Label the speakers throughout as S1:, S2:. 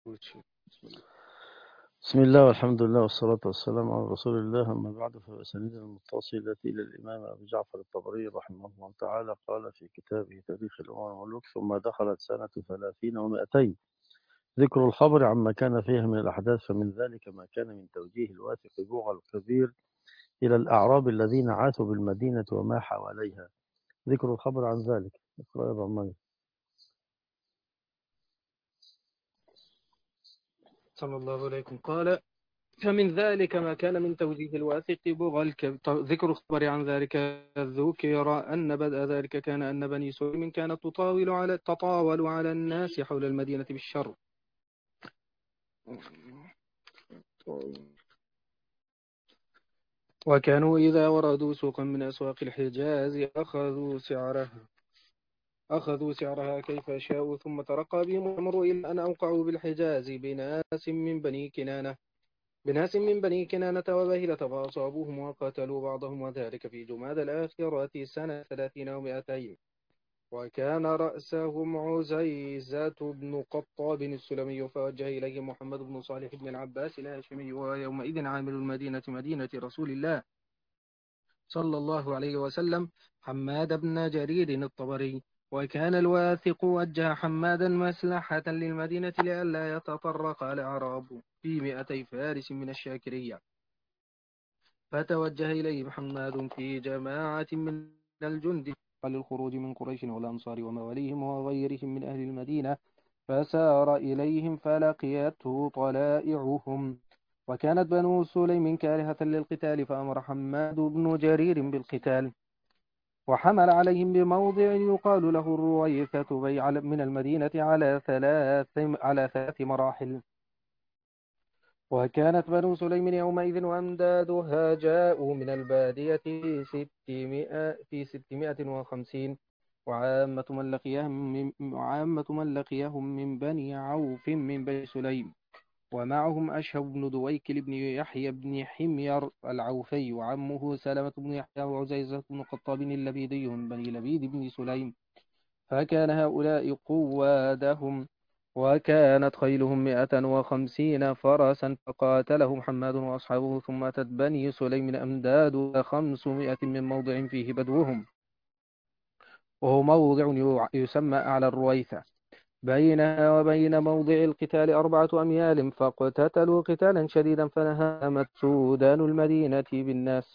S1: بسم الله.
S2: بسم الله والحمد لله والصلاة والسلام على رسول الله. أما بعد، فبسندنا المتصلة إلى الإمام أبي جعفر الطبري رحمه الله تعالى قال في كتابه تاريخ الأمم والملوك: ثم دخلت سنة 30 و200 ذكر الخبر عما كان فيها من الأحداث، فمن ذلك ما كان من توجيه الواثق بوغى الكبير إلى الأعراب الذين عاشوا بالمدينة وما حواليها. ذكر الخبر عن ذلك. اقرأ يا أبو عمار.
S1: صلى الله عليكم. قال: فمن ذلك ما كان من توجيه الواثق ذكر الخبر عن ذلك. ذكر أن بدء ذلك كان أن بني سليم كانت تطاول على الناس حول المدينة بالشر، وكانوا إذا وردوا سوقا من أسواق الحجاز أخذوا سعرها كيف شاءوا، ثم ترقى بهم الأمر إلى أن أوقعوا بالحجاز بناس من بني كنانة وبهلة، فأصابوهم وقتلوا بعضهم، وذلك في جماد الآخرة سنة 30 و200. وكان رأسهم عزيزة بن قطاب السلمي، فوجه إليه محمد بن صالح بن العباس الهاشمي، ويومئذ عامل المدينة مدينة رسول الله صلى الله عليه وسلم حماد بن جرير الطبري. وكان الواثق وجه حمادا مسلحة للمدينة لئلا يتطرق الأعراب في 200 فارس من الشاكرية، فتوجه إليه حماد في جماعة من الجند للخروج من قريش والأنصار ومواليهم وغيرهم من أهل المدينة، فسار إليهم فلقيته طلائعهم، وكانت بنو سليم كارهة للقتال، فأمر حماد بن جرير بالقتال، وحمل عليهم بموضع يقال له الرويثة بيع من المدينة على ثلاث مراحل. وكانت بنو سليم يومئذ وأمدادها جاءوا من البادية في 650، وعامة من لقيهم من بني عوف من بني سليم، ومعهم أشهب بن دويكل بن يحيى بن حمير العوفي، وعمه سلمة بن يحيى، وعزيزة بن قطاب اللبيدي من بني لبيد بن سليم، فكان هؤلاء قوادهم، وكانت خيلهم 150 فرسا، فقاتلهم حماد وأصحابه، ثم أتت بني سليم أمداد 500 من موضع فيه بدوهم، وهو موضع يسمى أعلى الرويثة، بينها وبين موضع القتال 4 أميال، فاقتتلوا قتالا شديدا، فنهمت سودان المدينة بالناس،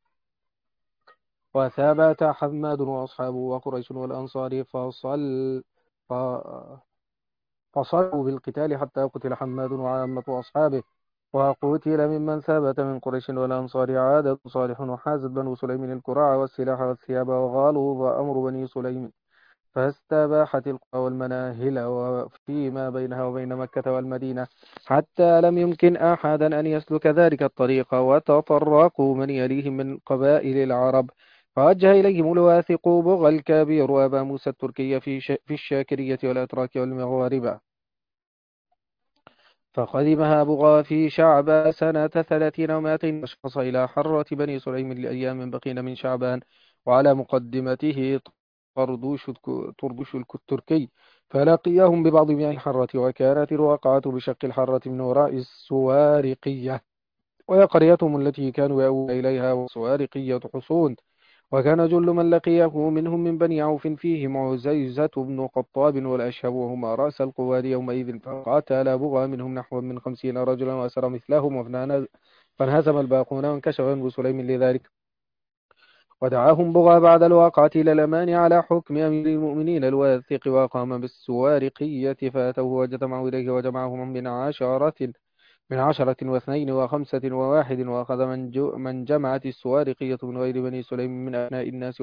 S1: وثبت حماد وأصحابه وقريش والأنصار ف... فصلوا بالقتال حتى قتل حماد وعامة أصحابه، وقتل ممن ثبت من قريش والأنصار عادة صالح، وحازت بنو سليم الكراع والسلاح والثياب، وغالظ أمر بني سليم، فاستباحت القرى والمناهل وفيما بينها وبين مكة والمدينة، حتى لم يمكن أحدا أن يسلك ذلك الطريق، وتطرقوا من يليهم من قبائل العرب، فوجه إليهم الواثق بغى الكبير وأبا موسى التركي في الشاكرية والأتراك والمغاربة، فقدمها بغى في شعبان سنة 30 و200، وشخص إلى حرة بني سليم لأيام بقين من شعبان، وعلى مقدمته طردوش التركي، فلقيهم ببعض مياه الحرة، وكانت الواقعة بشق الحرة من وراء السوارقية، وهي قريتهم التي كانوا يأوون إليها، والسوارقية حصون. وكان جل من لقيه منهم من بني عوف فيهم عزيزة بن قطاب والأشهب، وهما رأس القواد يومئذ، فقاتل بغى منهم نحو من 50 رجلا، وأسر مثلهم، فانهزم الباقون، وانكشف أنبو سليم لذلك، ودعاهم بغى بعد الواقعة إلى الأمان على حكم أمير المؤمنين الواثق، وقام بالسوارقية، فأتوه وجمعوا إليه، وجمعهم من عشرة واثنين وخمسة وواحد، وأخذ من جمعت السوارقية من غير بني سليم من أبناء الناس،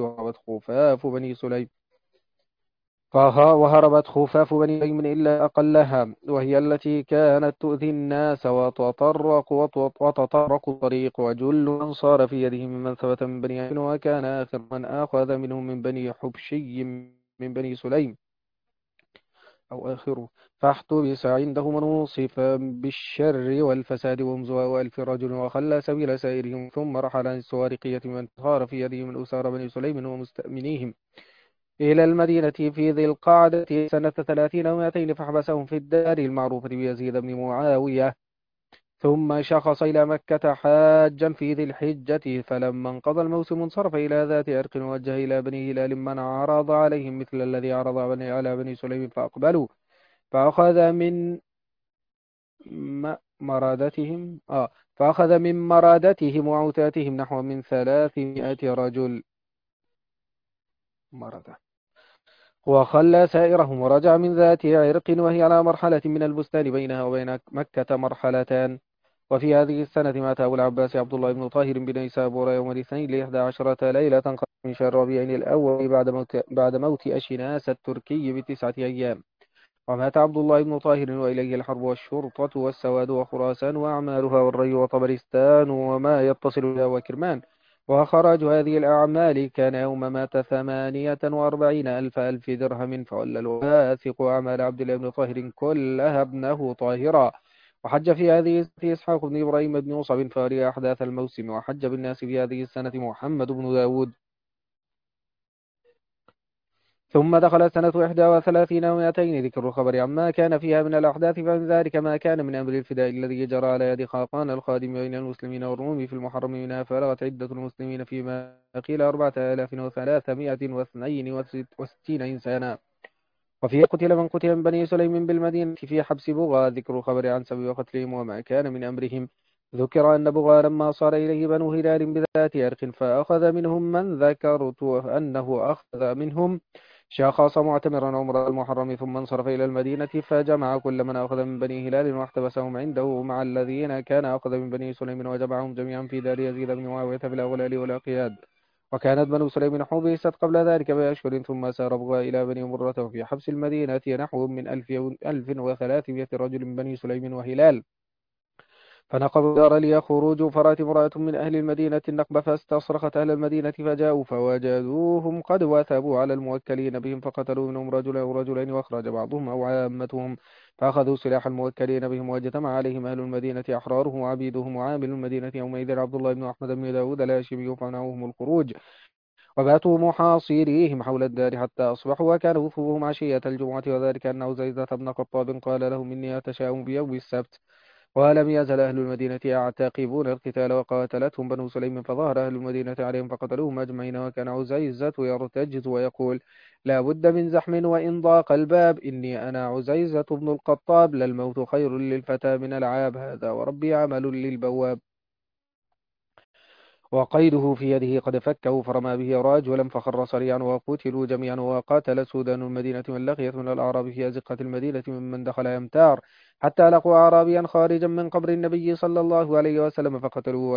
S1: وهربت خفاف بني سليم إلا أقلها، وهي التي كانت تؤذي الناس وتطرق الطريق، وجل من صار في يده ممن ثبت من بني عين، وكان آخر من أخذ منهم من بني حبشي من بني سليم أو آخره، فاحتبس عنده من وصف بالشر والفساد ومزواء 1000 رجل، وخلى سبيل سائرهم، ثم رحل عن السوارقية من صار في يده من أسار بني سليم ومستأمنيهم، إلى المدينة في ذي القعدة سنة 30 و200، فحبسهم في الدار المعروفة بيزيد بن معاوية. ثم شخص إلى مكة حاجا في ذي الحجة، فلما انقضى الموسم انصرف إلى ذات عرق، ووجه إلى بني هلال من عرض عليهم مثل الذي عرض على بني سليم فأقبلوا، فأخذ من مرادتهم فأخذ من مرادتهم وعتاتهم نحو من 300 رجل مرة، وخلى سائرهم ورجع من ذات عرق، وهي على مرحلة من البستان، بينها وبين مكة مرحلتان. وفي هذه السنة مات أبو العباس عبد الله بن طاهر بن نيسابور يوم الاثنين ل11 ليلة من شهر ربيع الأول بعد موت أشناس التركي ب9 أيام. ومات عبد الله بن طاهر وإليه الحرب والشرطة والسواد وخراسان وأعمالها والري وطبرستان وما يتصل بها وكرمان. وخراج هذه الأعمال كان يوم مات 48,000 درهم، فولى الواثق أعمال عبد الله بن طاهر كلها ابنه طاهرا. وحج في هذه السنة إسحاق بن إبراهيم بن مصعب فاري أحداث الموسم. وحج بالناس في هذه السنة محمد بن داود. ثم دخل سنة 31 و200، ذكر الخبر عما كان فيها من الأحداث، فمن ذلك ما كان من أمر الفداء الذي جرى على يد خاقان الخادم بين المسلمين والروم في المحرم، منها فرغت عدة المسلمين فيما قيل 4362 إنسانا. وفيه قتل من قتل من بني سليم بالمدينة في حبس بغى، ذكر الخبر عن سبب قتلهم وما كان من أمرهم. ذكر أن بغى لما صار إليه بنو هلال بذات عرق فأخذ منهم من ذكرت أنه أخذ منهم شخص معتمرا عمر المحرم، ثم انصرف إلى المدينة فجمع كل من أخذ من بني هلال واحتبسهم عنده مع الذين كان أخذ من بني سليم، وجمعهم جميعا في دار يزيد بن معاوية بالأغلال والأقياد. وكانت بنو سليم حبست قبل ذلك بأشهر، ثم سار بغى إلى بني مرة، وفي حبس المدينة نحو من 1300 رجل من بني سليم وهلال. فنقبوا الدار ليخرجوا، فرأت امرأة من أهل المدينة النقب فاستصرخت أهل المدينة فجاءوا فوجدوهم قد وثبوا على الموكلين بهم، فقتلوا منهم رجلا أو رجلين، وأخرج بعضهم أو عامتهم، فأخذوا سلاح الموكلين بهم، واجتمع عليهم أهل المدينة أحرارهم وعبيدهم. وعامل المدينة يومئذ عبد الله بن أحمد بن داود الهاشمي، فمنعوهم الخروج، وباتوا محاصريهم حول الدار حتى أصبحوا، وكان وثوبهم عشية الجمعة. وذلك أن عزيزة بن قطاب قال لهم إني أتشاءم بيوم السبت. ولم يزل أهل المدينة يعتقبون القتال، وقاتلتهم بنو سليم، فظهر أهل المدينة عليهم فقتلوهم أجمعين. وكان عزيزة يرتجز ويقول لا بد من زحم وإن ضاق الباب، إني أنا عزيزة بن القطاب، للموت خير للفتى من العاب، هذا وربي عمل للبواب. وقيده في يده قد فكه، فرمى به رجلا فخر صريعا، وقتلوا جميعا. وقاتل سودان المدينة من لقيت من الأعراب في أزقة المدينة ممن دخل يمتار، حتى لقوا أعرابيا خارجا من قبر النبي صلى الله عليه وسلم فقتلوه.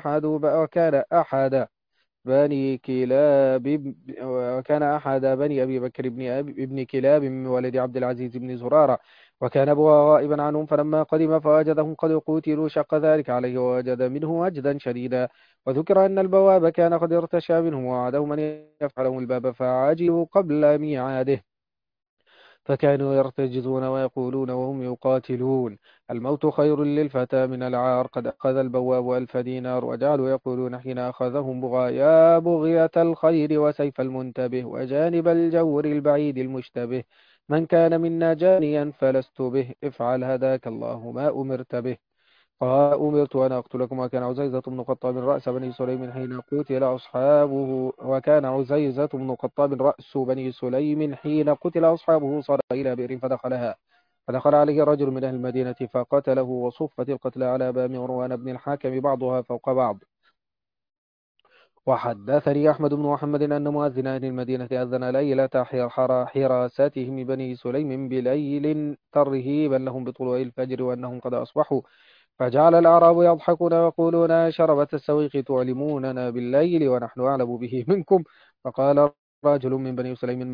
S1: وكان أحد بني أبي بكر ابن كلاب من ولد عبد العزيز بن زرارة، وكان أبوه غائبا عنهم، فلما قدم فوجدهم قد قتلوا شق ذلك عليه، ووجد منه وجدا شديدا. وذكر أن البواب كان قد ارتشى منهم، ووعدهم أن يفعلهم الباب فعجلوا قبل ميعاده، فكانوا يرتجزون ويقولون وهم يقاتلون الموت خير للفتى من العار، قد أخذ البواب 1000 دينار. وجعلوا يقولون حين أخذهم بغى يا بغية الخير وسيف المنتبه وجانب الجور البعيد المشتبه، من كان منا جانيا فلست به، افعل هداك الله ما أمرت به. قال أمرت أن أقتلكم. وكان عزيزة بن قطاب رأس بني سليم حين قتل أصحابه وكان عزيزة بن قطاب رأس بني سليم حين قتل أصحابه، صار إلى بئر فدخلها، فدخل عليه رجل من أهل المدينة فقتله، وصفت القتلى على باب مروان بن الحاكم بعضها فوق بعض. وحدثني أحمد بن محمد أن مؤذن أهل المدينة أذن ليلة حراستهم بني سليم بليل ترهيبا لهم بطلوع الفجر وأنهم قد أصبحوا، فجعل الأعراب يضحكون ويقولون يا شربة السويق تعلموننا بالليل ونحن أعلم به منكم. فقال رجل من بني سليم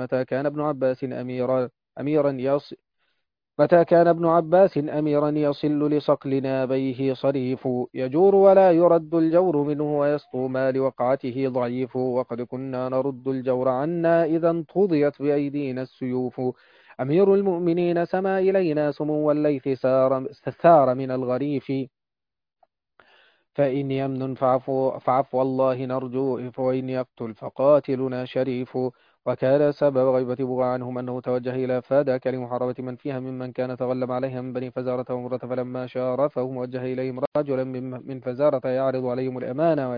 S1: متى كان ابن عباس أميرا يصل لصقل نابيه صريف، يجور ولا يرد الجور منه، ويسطو ما لوقعته ضعيف، وقد كنا نرد الجور عنا إذا انقضيت بأيدينا السيوف. أمير المؤمنين سما إلينا سمو الليث سار من الغريف، فإن يمن فعفو الله نرجو، وإن يقتل فقاتلنا شريف. وكان سبب غيبة بغى عنهم أنه توجه إلى فادك لمحاربة من فيها ممن كان تغلب عليها من بني فزارة ومرة، فلما شارفهم وجه إليهم رجلا من فزارة يعرض عليهم الأمانة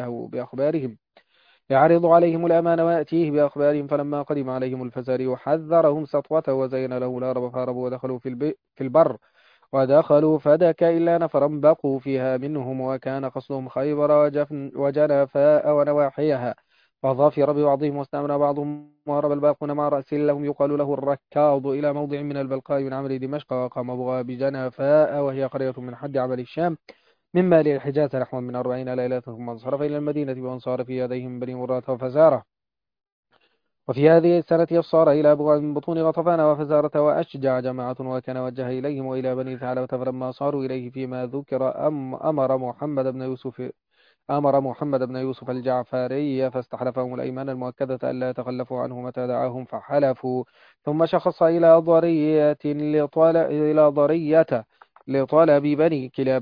S1: ويأتيه بأخبارهم، فلما قدم عليهم الفزاري حذرهم سطوته وزين له الهرب، فهربوا ودخلوا في البر، ودخلوا فدك إلا نفرا بقوا فيها منهم، وكان قصدهم خيبر وجنفاء ونواحيها، فظفر ببعضهم واستأمن بعضهم، وهرب الباقون مع رأس لهم يقال له الركاض إلى موضع من البلقاء من عمرو دمشق، وقام بغى بجنفاء وهي قرية من حد عمل الشام من مال الحجاز نحو من 40 ليلة، ثم انصرف إلى المدينة وانصار في يديهم بني مرة وفزارة. وفي هذه السنة يصار إلى بضع من بطون غطفان وفزارة وأشجع جماعة، وكان وجه إليهم وإلى بني ثعلبة، فلما صاروا إليه فيما ذكر أمر محمد بن يوسف الجعفري فاستحلفهم الأيمان المؤكدة ألا يتخلفوا عنه متى دعاهم فحلفوا، ثم شخص إلى ضرية لطلب بني كلاب،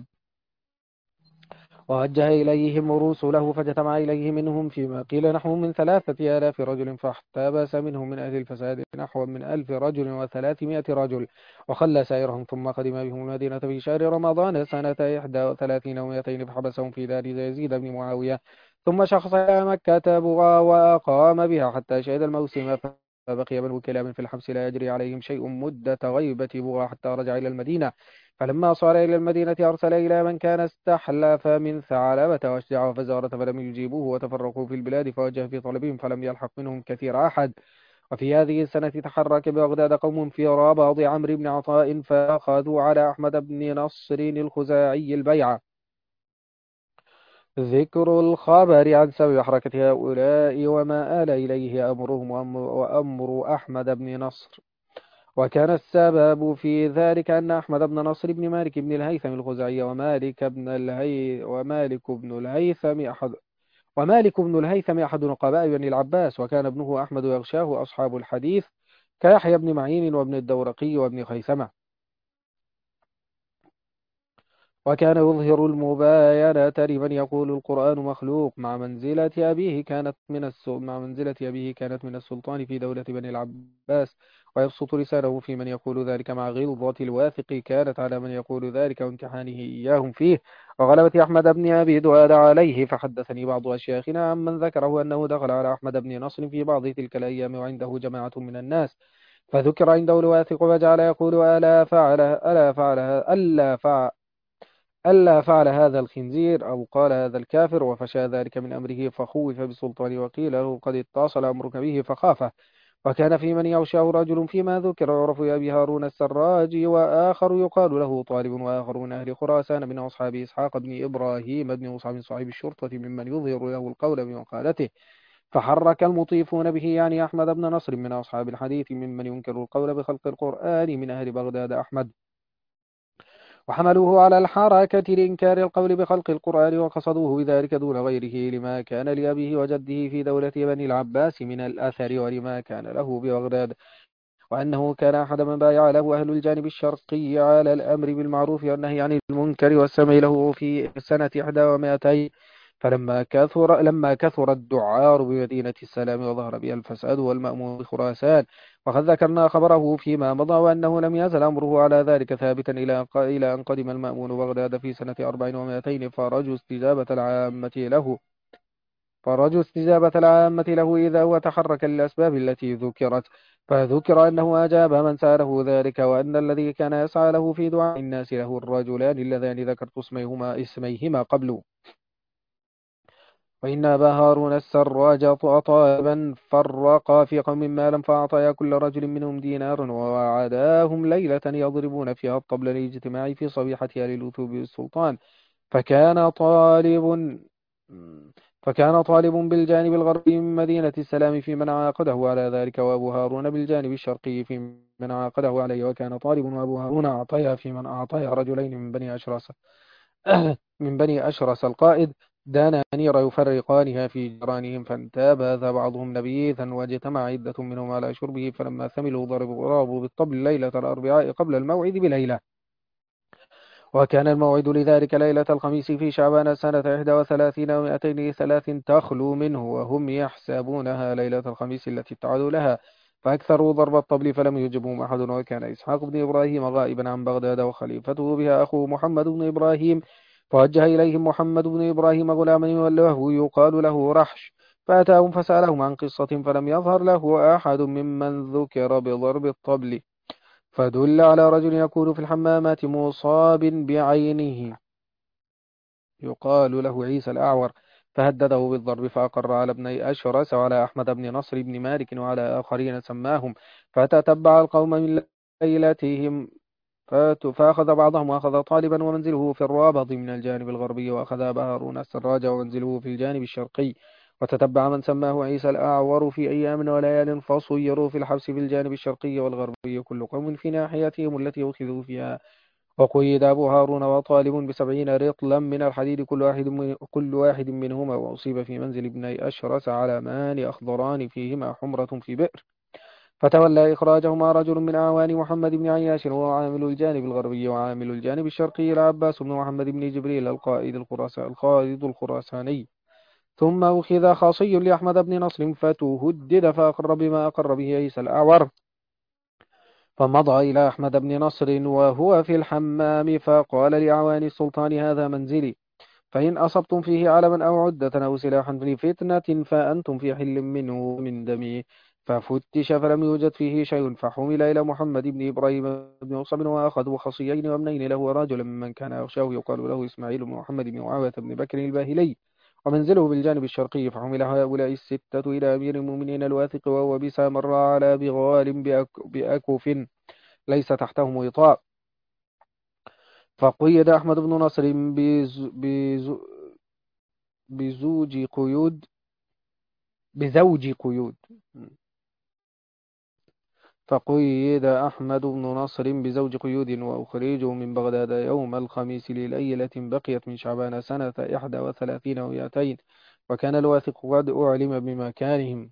S1: ووجه إليهم رسله فاجتمع إليه منهم فيما قيل نحو من 3000 رجل، فاحتبس منهم من أهل الفساد نحو من 1000 رجل و300 رجل، وخلى سائرهم، ثم قدم بهم المدينة في شهر رمضان سنة 31 و200، فحبسهم في دار يزيد بن معاوية، ثم شخص إلى مكة بغى وأقام بها حتى شهد الموسم، فبقي بنو كلاب في الحبس لا يجري عليهم شيء مدة غيبة بغى حتى رجع إلى المدينة، فلما صار إلى المدينة أرسل إلى من كان استحلف من ثعلبة وأشجع وفزارة، فلم يجيبوه وتفرقوا في البلاد، فوجه في طلبهم فلم يلحق منهم كثير أحد. وفي هذه السنة تحرك ببغداد قوم في رباض عمرو بن عطاء، فأخذوا على أحمد بن نصر الخزاعي البيعة. ذكر الخبر عن سبب حركة هؤلاء وما آل إليه أمرهم وأمر أحمد بن نصر. وكان السبب في ذلك أن أحمد بن نصر بن مالك بن الهيثم الخزاعي ومالك بن الهيثم أحد نقباء بني العباس، وكان ابنه أحمد يغشاه أصحاب الحديث كيحيى بن معين وابن الدورقي وابن خيثمة. وكان يظهر المباينة لمن يقول القرآن مخلوق مع منزلة أبيه كانت من السلطان في دولة بني العباس، ويبسط لسانه في من يقول ذلك مع غلظة الواثق كانت على من يقول ذلك وامتحانه إياهم فيه، وغلبة أحمد بن أبي دؤاد عليه. فحدثني بعض أشياخنا عمن ذكره أنه دخل على أحمد بن نصر في بعض تلك الأيام وعنده جماعة من الناس، فذكر عنده الواثق فجعل يقول ألا فعل هذا الخنزير أو قال هذا الكافر، وفشى ذلك من أمره فخوف بالسلطان، وقيل له قد اتصل أمرك به فخافه. وكان في من يغشاه رجل فيما ذكر يعرف بأبي هارون السراج، وآخر يقال له طالب، وآخر من أهل خراسان من أصحاب إسحاق بن إبراهيم بن مصعب صاحب الشرطة ممن يظهر له القول بمقالته، فحرك المطيفون به يعني أحمد بن نصر من أصحاب الحديث ممن ينكر القول بخلق القرآن من أهل بغداد أحمد، وحملوه على الحركة لإنكار القول بخلق القرآن، وقصدوه بذلك دون غيره لما كان لأبيه وجده في دولة بني العباس من الأثر ولما كان له ببغداد، وأنه كان أحد من بايع له أهل الجانب الشرقي على الأمر بالمعروف والنهي عن المنكر والسمع له في سنة 21، لما كثر الدعار بمدينة السلام وظهر بها الفساد والمأمون بخراسان، وقد ذكرنا خبره فيما مضى، وأنه لم يزل أمره على ذلك ثابتا إلى أن قدم المأمون بغداد في سنة 4 و200، فرجوا استجابة العامة له إذا هو تحرك للأسباب التي ذكرت، فذكر أنه أجاب من سأله ذلك، وأن الذي كان يسعى له في دعاء الناس له الرجلان اللذان ذكرت اسميهما قبل. وإن أبا هارون السراج طالبا فرقا في قوم مالا، فأعطيا كل رجل منهم دينارا، ووعداهم ليلة يضربون فيها الطبل للاجتماع في صبيحتها للوثوب بالسلطان، فكان طالب فكان طالب بالجانب الغربي من مدينة السلام في من عاقده على ذلك، وأبو هارون بالجانب الشرقي في من عاقده عليه، وكان طالب وأبو هارون أعطيا في من أعطيا رجلين من بني أشرس القائد دنانير يفرقانها في جيرانهم، فانتبذ بعضهم نبيذا، واجتمع عدة منهم على شربه، فلما ثملوا ضربوا بالطبل ليلة الأربعاء قبل الموعد بليلة، وكان الموعد لذلك ليلة الخميس في شعبان سنة 31 و203 تخلو منه، وهم يحسبونها ليلة الخميس التي اتعدوا لها، فأكثروا ضرب الطبل فلم يجبهم أحد. وكان إسحاق بن إبراهيم غائبا عن بغداد، وخليفته بها أخوه محمد بن إبراهيم، فوجه إليهم محمد بن إبراهيم غلاما له يقال له رحش، فأتاهم فسألهم عن قصة، فلم يظهر له أحد ممن ذكر بضرب الطبل، فدل على رجل يكون في الحمامات مصاب بعينه يقال له عيسى الأعور، فهدده بالضرب، فأقر على ابني أشرس وعلى أحمد بن نصر بن مالك وعلى آخرين سماهم، فتتبع القوم من ليلتهم، فأخذ بعضهم وأخذ طالبا ومنزله في الرابض من الجانب الغربي، وأخذ أبا هارون السراج ومنزله في الجانب الشرقي، وتتبع من سماه عيسى الأعور في أيام وليال، فصيروا في الحبس في الجانب الشرقي والغربي كل قوم في ناحيتهم التي أخذوا فيها. وقيد أبو هارون وطالب ب70 رطلا من الحديد كل واحد منهما، وأصيب في منزل ابني أشرس علمان أخضران فيهما حمرة في بئر، فتولى إخراجهما رجل من أعوان محمد بن عياش، وهو عامل الجانب الغربي، وعامل الجانب الشرقي العباس بن محمد بن جبريل القائد الخراساني. ثم أخذ خاصي لأحمد بن نصر فتهدد، فأقر بما أقر به عيسى الأعور، فمضى إلى أحمد بن نصر وهو في الحمام، فقال لأعوان السلطان هذا منزلي، فإن أصبتم فيه علما أو عدة أو سلاحا لفتنة فأنتم في حل منه من دمه. ففتش فلم يوجد فيه شيء، فحمل إلى محمد بن إبراهيم بن مصعب، وأخذوا خصيين وابنين له ورجلا ممن كان يغشاه يقال له إسماعيل بن محمد بن معاوية بن بكر الباهلي، ومنزله بالجانب الشرقي، فحمل هؤلاء الستة إلى أمير المؤمنين الواثق، وهو بسامر على بغال بأكف ليس تحته وطاء، فقيد أحمد بن نصر بزوج قيود بزوج قيود فقيد أحمد بن نصر بزوج قيود، وأخرجه من بغداد يوم الخميس لليلة بقيت من شعبان سنة 31 و200، وكان الواثق قد أعلم بمكانهم.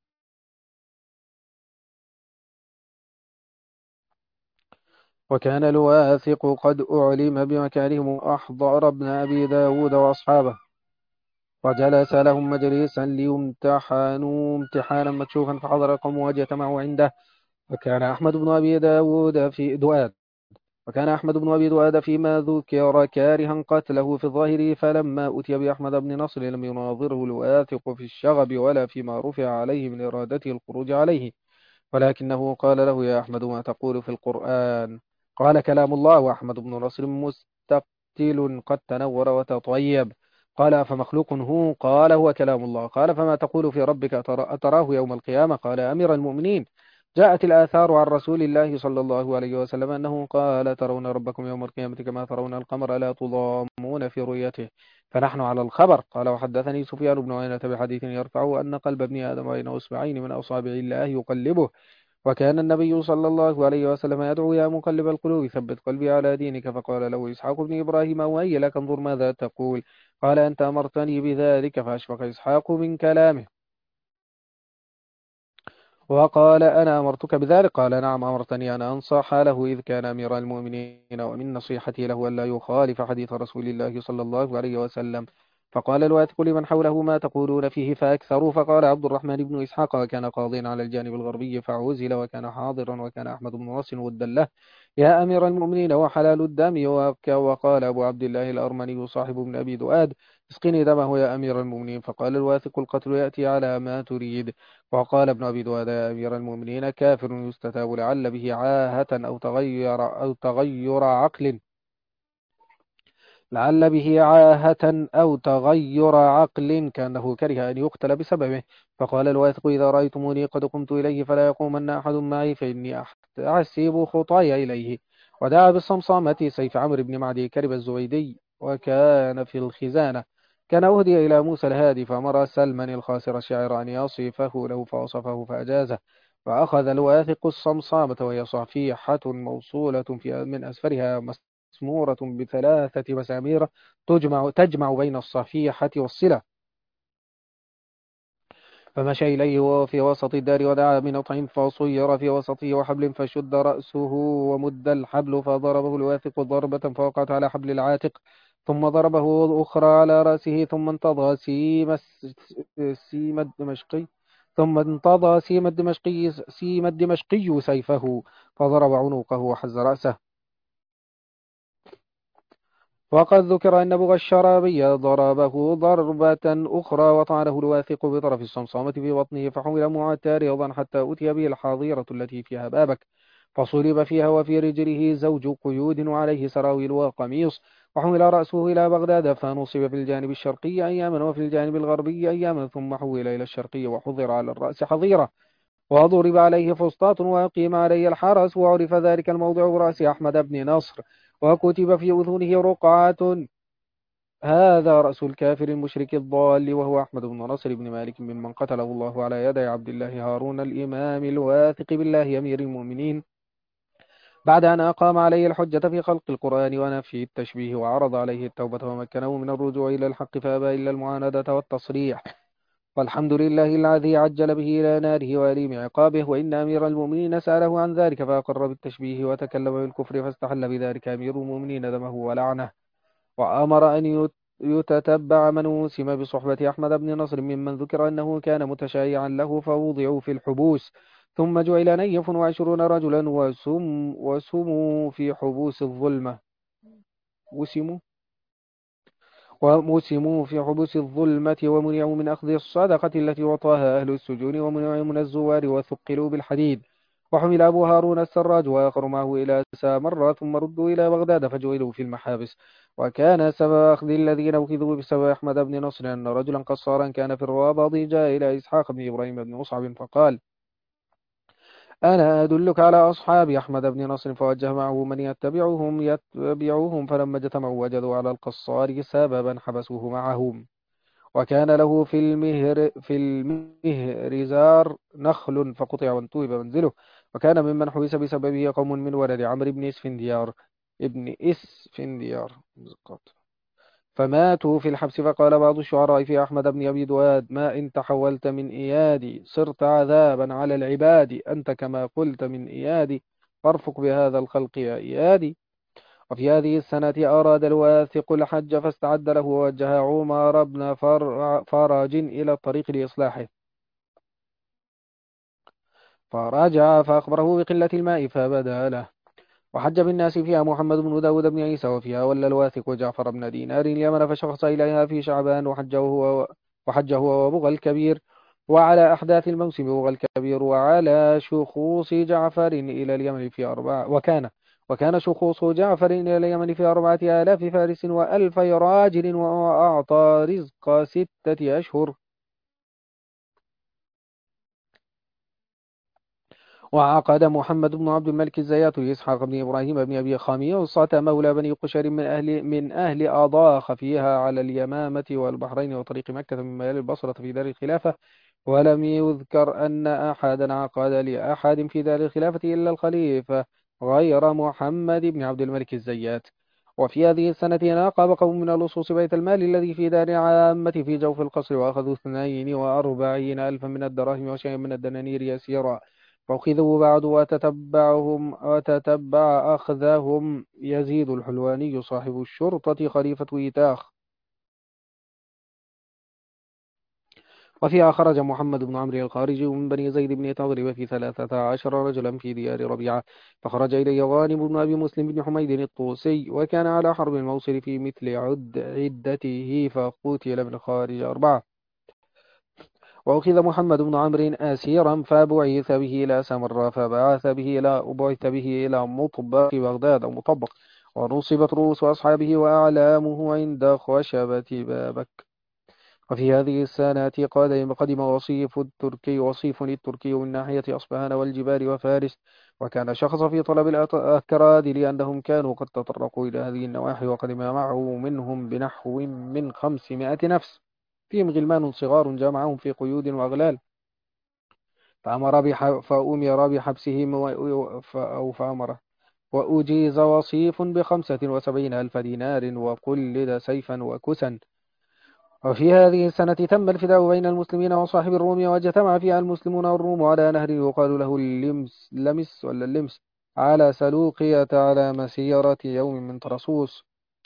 S1: أحضر ابن أبي داود وأصحابه، وجلس لهم مجلسا ليمتحنوا امتحانا مكشوفا، فحضر القوم واجتمعوا عنده. وكان أحمد بن أبي داود في دؤاد وكان أحمد بن أبي دؤاد فيما ذكر كارها قتله في الظاهر، فلما أتي بأحمد بن نصر لم يناظره الواثق في الشغب ولا فيما رفع عليه من إرادته الخروج عليه، ولكنه قال له: يا أحمد، ما تقول في القرآن؟ قال: كلام الله. وأحمد بن نصر مستقتل قد تنور وتطيب. قال: فمخلوق هو؟ قال: هو كلام الله. قال: فما تقول في ربك؟ أتراه يوم القيامة؟ قال: أمير المؤمنين، جاءت الآثار عن رسول الله صلى الله عليه وسلم أنه قال: ترون ربكم يوم القيامة كما ترون القمر لا تضامون في رؤيته، فنحن على الخبر. قال: وحدثني سفيان بن عيينة بحديث يرفعه أن قلب ابن آدم بين أصبعين من أصابع الله يقلبه، وكان النبي صلى الله عليه وسلم يدعو: يا مقلب القلوب ثبت قلبي على دينك. فقال له إسحاق بن إبراهيم: وهي لك، انظر ماذا تقول. قال: أنت أمرتني بذلك. فأشفق إسحاق من كلامه وقال: أنا أمرتك بذلك؟ قال: نعم، أمرتني أن أنصح له إذ كان أمير المؤمنين، ومن نصيحتي له ألا يخالف حديث رسول الله صلى الله عليه وسلم. فقال الواثق لمن حوله: ما تقولون فيه؟ فأكثروا. فقال عبد الرحمن بن إسحاق: وكان قاضيا على الجانب الغربي فعُزل، وكان حاضرا، وكان أحمد بن نصر ودا له يا أمير المؤمنين وحلال الدم. وقال أبو عبد الله الأرمني صاحب ابن أبي دؤاد: اسقني دمه يا أمير المؤمنين. فقال الواثق: القتل يأتي على ما تريد. وقال ابن أبي دواد: يا أمير المؤمنين، كافر يستتاب لعل به عاهة أو تغير عقل كأنه كره أن يقتل بسببه. فقال الواثق: إذا رأيتموني قد قمت إليه فلا يقومن أحد معي، فإني أحسب خطاي إليه. ودعا بالصمصامة سيف عمرو بن معدي كرب الزبيدي، وكان في الخزانة. كان أهدي إلى موسى الهادي، فأمر سلمان الخاسر الشاعر أن يصفه له، فوصفه فأجازه. فأخذ الواثق الصمصامة، وهي صفيحة موصولة من أسفلها مسمورة ب3 مسامير تجمع بين الصفيحة والصلة. فمشى إليه وهو في وسط الدار ودعا بنطع فصير في وسطه وحبل فشد رأسه ومد الحبل فضربه الواثق ضربة فوقعت على حبل العاتق ثم ضربه أخرى على رأسه ثم انتضى سيم الدمشقي ثم انتضى سيم الدمشقي سيفه فضرب عنقه وحز رأسه. وقد ذكر أن أبو الشرابي ضربه ضربة أخرى وطعنه الواثق بطرف الصمصامة في بطنه فحمل معترضا حتى أتي به الحظيرة التي فيها بابك فصلب فيها وفي رجله زوج قيود وعليه سراويل وقميص وحمل رأسه إلى بغداد فنصب في الجانب الشرقي أياما وفي الجانب الغربي أياما ثم حول إلى الشرقي وحضر على الرأس حظيرة وضرب عليه فسطاط وأقيم عليه الحرس وعرف ذلك الموضع برأس أحمد بن نصر وكتب في أذنه رقعة هذا رأس الكافر المشرك الضال وهو أحمد بن نصر بن مالك ممن قتله الله على يدي عبد الله هارون الإمام الواثق بالله أمير المؤمنين بعد أن أقام عليه الحجة في خلق القرآن ونفي التشبيه وعرض عليه التوبة ومكنه من الرجوع إلى الحق فأبى إلا المعاندة والتصريح. والحمد لله الذي عجل به إلى ناره وأليم عقابه وإن أمير المؤمنين سأله عن ذلك فأقر بالتشبيه وتكلم بالكفر فاستحل بذلك أمير المؤمنين دمه ولعنه وأمر أن يتتبع من وسم بصحبة أحمد بن نصر ممن ذكر أنه كان متشايعا له فوضعوا في الحبوس ثم جعل نيف 20 رجلا وسموا في حبوس الظلمة وسموا وموسموا في حبوس الظلمة ومنعوا من أخذ الصدقة التي وطاها أهل السجون ومنعوا من الزوار وثقلوا بالحديد وحمل أبو هارون السراج وآخر معه إلى سامرة ثم ردوا إلى بغداد فجعلوا في المحابس. وكان سبب أخذ الذين أخذوا بسبب أحمد بن نصر أن رجلا قصارا كان في الروابض جاء إلى إسحاق بن إبراهيم بن مصعب فقال أنا أدلك على أصحاب أحمد بن نصر فوجه معه من يتبعهم فلما اجتمعوا وجدوا على القصار سببا حبسوه معهم وكان له في المهرزار نخل فقطع وانتوب منزله وكان ممن حبس بسببه قوم من ولد عمرو بن اسفنديار فماتوا في الحبس فقال بعض الشعراء في أحمد بن أبي دواد ما إن تحولت من إيادي صرت عذابا على العباد أنت كما قلت من إيادي فارفق بهذا الخلق يا إيادي. وفي هذه السنة أراد الواثق الحج فاستعد له ووجه عمر بن فرج إلى الطريق لإصلاحه فرجع فأخبره بقلة الماء فبدا له وحج بالناس فيها محمد بن داود بن عيسى وفيها ولى الواثق جعفر بن دينار اليمن فشخص إليها في شعبان وحج هو وبغى الكبير وعلى أحداث الموسم بغى الكبير وعلى شخوص جعفر إلى اليمن في وكان شخوص جعفر إلى اليمن في 4000 فارس وألفي راجل وأعطى رزق 6 أشهر. وعقد محمد بن عبد الملك الزيات لإسحاق بن إبراهيم بن أبي خميصة مولى بني قشير من أهل أضاخ فيها على اليمامة والبحرين وطريق مكة من ميال البصرة في دار الخلافة ولم يذكر أن أحدا عقد لأحد في دار الخلافة إلا الخليفة غير محمد بن عبد الملك الزيات. وفي هذه السنة ناقب قوم من اللصوص بيت المال الذي في دار عامة في جوف القصر وأخذوا 42,000 من الدراهم وشيئا من الدنانير يسيرا فأخذوا بعد وتتبع أخذهم يزيد الحلواني صاحب الشرطة خليفة إيتاخ. وفيها خرج محمد بن عمرو الخارجي من بني زيد بن تغلب في 13 رجلا في ديار ربيعة فخرج إليه غانم بن أبي مسلم بن حميد الطوسي وكان على حرب الموصل في مثل عدته فقتل من خارج 4. وأخذ محمد بن عمرو أسيرا بعث به إلى مطبق بغداد أو مطبق ونصبت رؤوس أصحابه وأعلامه عند خشبة بابك. وفي هذه السنة قدم وصيف التركي من ناحية أصبهان والجبال وفارس وكان شخص في طلب الأكراد لأنهم كانوا قد تطرقوا إلى هذه النواحي وقدم معه منهم بنحو من 500 نفس فيهم غلمان صغار جمعهم في قيود وأغلال فأمر بحبسهم فأمره وأجيز وصيف ب75,000 دينار وقلد سيفا وكسا وفي هذه السنة تم الفداء بين المسلمين وصاحب الروم، واجتمع فيها المسلمون والروم على نهر يقال له اللمس ولا اللمس على سلوقية على مسيرة يوم من طرسوس.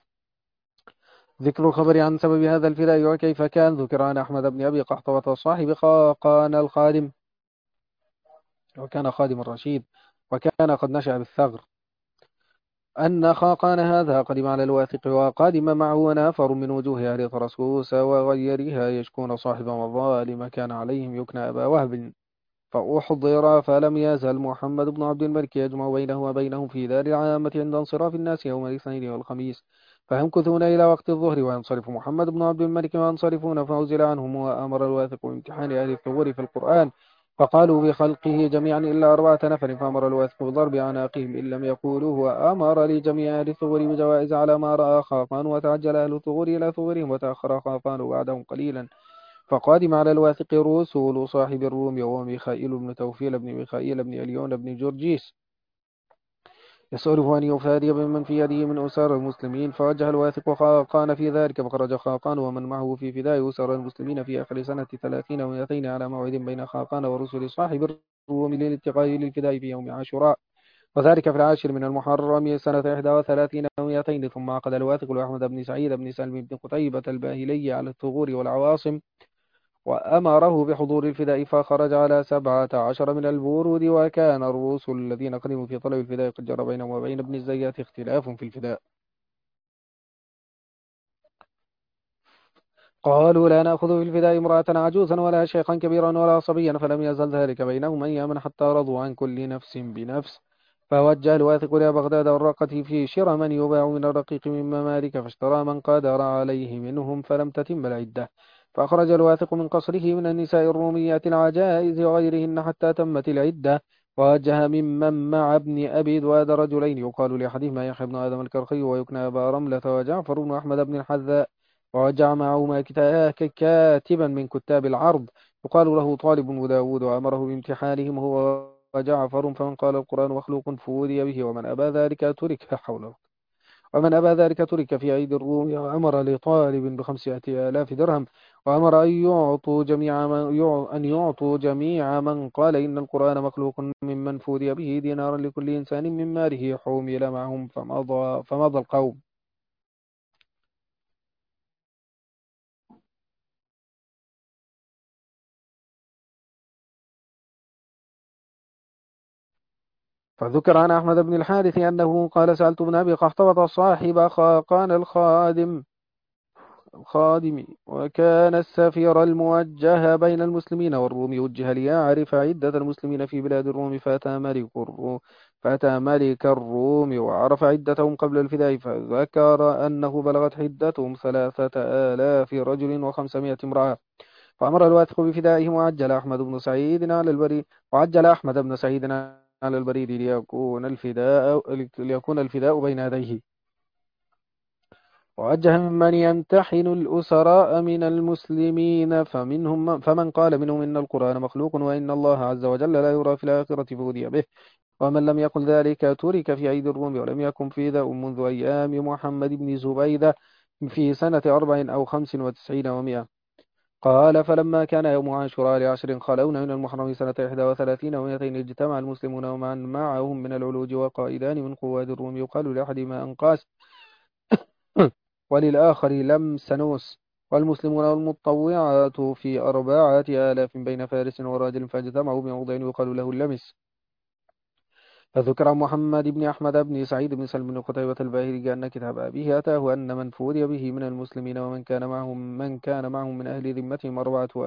S1: ذكر الخبر عن سبب هذا الفداء وكيف كان ذكر عن أحمد بن أبي قحطبة صاحب خاقان الخادم، وكان خادم الرشيد، وكان قد نشأ بالثغر، أن خاقان هذا قدم على الواثق وقادم معه نافر من وجوه أهل طرسوس وغيرها يشكون صاحب مظالم كان عليهم يكنى أبا وهب، فأحضر فلم يزل محمد بن عبد الملك يجمع بينه وبينهم في دار العامة عند انصراف الناس يوم الاثنين والخميس، فيمكثون إلى وقت الظهر وينصرف محمد بن عبد الملك وينصرفون، فأوزل عنهم وأمر الواثق بامتحان أهل الثغور في القرآن، فقالوا بخلقه جميعا إلا 4 نفر، فأمر الواثق بضرب أعناقهم إن لم يقولوه، وأمر لجميع أهل الثغور بجوائز على ما رأى خاقان، وتعجل أهل الثغور إلى ثغورهم وتأخر خاقان بعدهم قليلا، فقادم على الواثق رسول صاحب الروم وهو ميخائيل بن توفيل بن ميخائيل بن أليون بن جورجيس يسأله أن يفادي بمن في يده من أسار المسلمين، فوجه الواثق خاقان في ذلك، فخرج خاقان ومن معه في فداء أسر المسلمين في آخر سنة 30 و200 على موعد بين خاقان ورسل صاحب الروم للالتقاء للفداء في يوم عاشوراء، وذلك في العاشر من المحرم سنة 31 و200، ثم عقد الواثق لأحمد بن سعيد بن سلم بن قتيبة الباهلي على الثغور والعواصم، وأمره بحضور الفداء، فخرج على 17 من البرود، وكان الرسل الذين قدموا في طلب الفداء قد جرى بينهم وبين ابن الزيات اختلاف في الفداء، قالوا لا نأخذ في الفداء امرأة عجوزا ولا شيخا كبيرا ولا صبيا، فلم يزل ذلك بينهم أياما حتى رضوا عن كل نفس بنفس، فوجه الواثق إلى بغداد والرقة في شر من يباع من الرقيق من ممالك، فاشترى من قدر عليه منهم، فلم تتم العدة، فأخرج الواثق من قصره من النساء الروميات العجائز وغيرهن حتى تمت العدة، ووجه ممن مع ابن أبي دواد رجلين يقال لأحدهما يحيى بن آدم الكرخي ويكنى أبا رملة وجعفر بن أحمد بن الحذاء، ووجع معهما كاتبا من كتاب العرض يقال له طالب وداود، وأمره بامتحانهم هو وجعفر، فمن قال القرآن مخلوق فودي به، ومن أبى ذلك ترك حوله، ومن أبى ذلك ترك في أيدي الروم، وأمر لطالب ب5,000 درهم، وأمر أن يعطوا جميع من قال إن القرآن مخلوق ممن فودي به دينارا لكل إنسان من ماله حومل معهم، فمضى القوم. فذكر عن أحمد بن الحارث أنه قال سألت ابن أبي قحطبة صاحب خاقان الخادم وكان السفير الموجه بين المسلمين والروم، وجه ليعرف عدة المسلمين في بلاد الروم، فأتى ملك الروم وعرف عدتهم قبل الفداء، فذكر أنه بلغت عدتهم 3,000 رجل و500 امرأة، فأمر الواثق بفدائهم، وعجل أحمد بن سعيد على البريد ليكون الفداء بين يديه، ووجه ممن يمتحن الأسراء من المسلمين، فمن قال منهم إن القرآن مخلوق وإن الله عز وجل لا يرى في الآخرة فودي به، ومن لم يقل ذلك ترك في أيدي الروم، ولم يكن فداء منذ أيام محمد بن زبيدة في سنة 95 و90 و100. قال فلما كان يوم عاشوراء ل10 خلون من المحرم سنة 31 و200 اجتمع المسلمون ومن معهم من العلوج وقائدان من قواد الروم يقال لأحدهما أنقاس وللآخر لمسنوس، والمسلمون والمتطوعات في 4,000 بين فارس وراجل، فاجتمعوا بموضع يقال له اللمس، فذكر عن محمد بن أحمد بن سعيد بن سلم بن قتيبة الباهلي أن كتاب أبيه أتاه أن من فودي به من المسلمين ومن كان معهم من أهل ذمتهم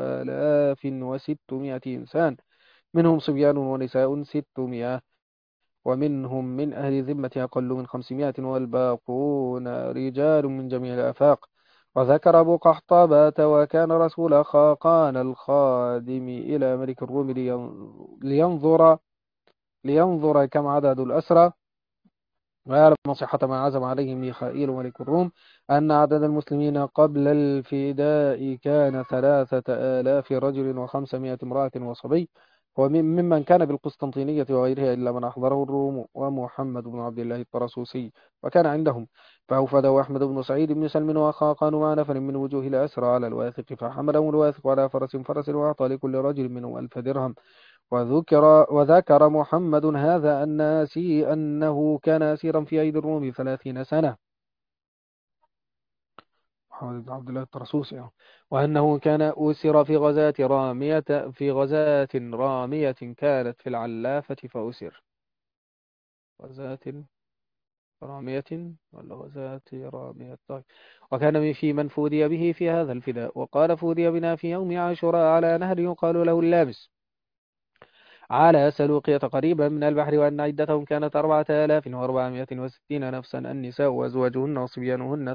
S1: 4,600 إنسان، منهم صبيان ونساء 600، ومنهم من أهل ذمة أقل من 500، والباقون رجال من جميع الآفاق. وذكر أبو قحطبة وكان رسول خاقان الخادم إلى ملك الروم لينظر لينظر كم عدد الأسرى، ويعلم صحة ما عزم عليه ميخائيل ملك الروم، أن عدد المسلمين قبل الفداء كان 3,000 رجل و500 امرأة وصبي، وممن كان بالقسطنطينية وغيرها إلا من أحضره الروم ومحمد بن عبد الله الطرسوسي، وكان عندهم فأوفده أحمد بن سعيد بن سلم وخاقان مع نفر من وجوه الأسرى على الواثق، فحملهم الواثق على فرس وأعطى لكل رجل منهم 1000 درهم. وذكر محمد هذا الناسي أنه كان أسيرا في أيدي الروم 30 سنة. محمد بن عبد الله الطرسوسي وأنه كان أسر في غزاة رامية كانت في العلافة فأسر. غزاة رامية ولا غزاة رامية، طيب. وكان في من فودي به في هذا الفداء، وقال فودي بنا في يوم عاشوراء على نهر يقال له اللامس على سلوقية قريبا من البحر، وأن عدتهم كانت 4460 نفسا، النساء وأزواجهن وصبيانهن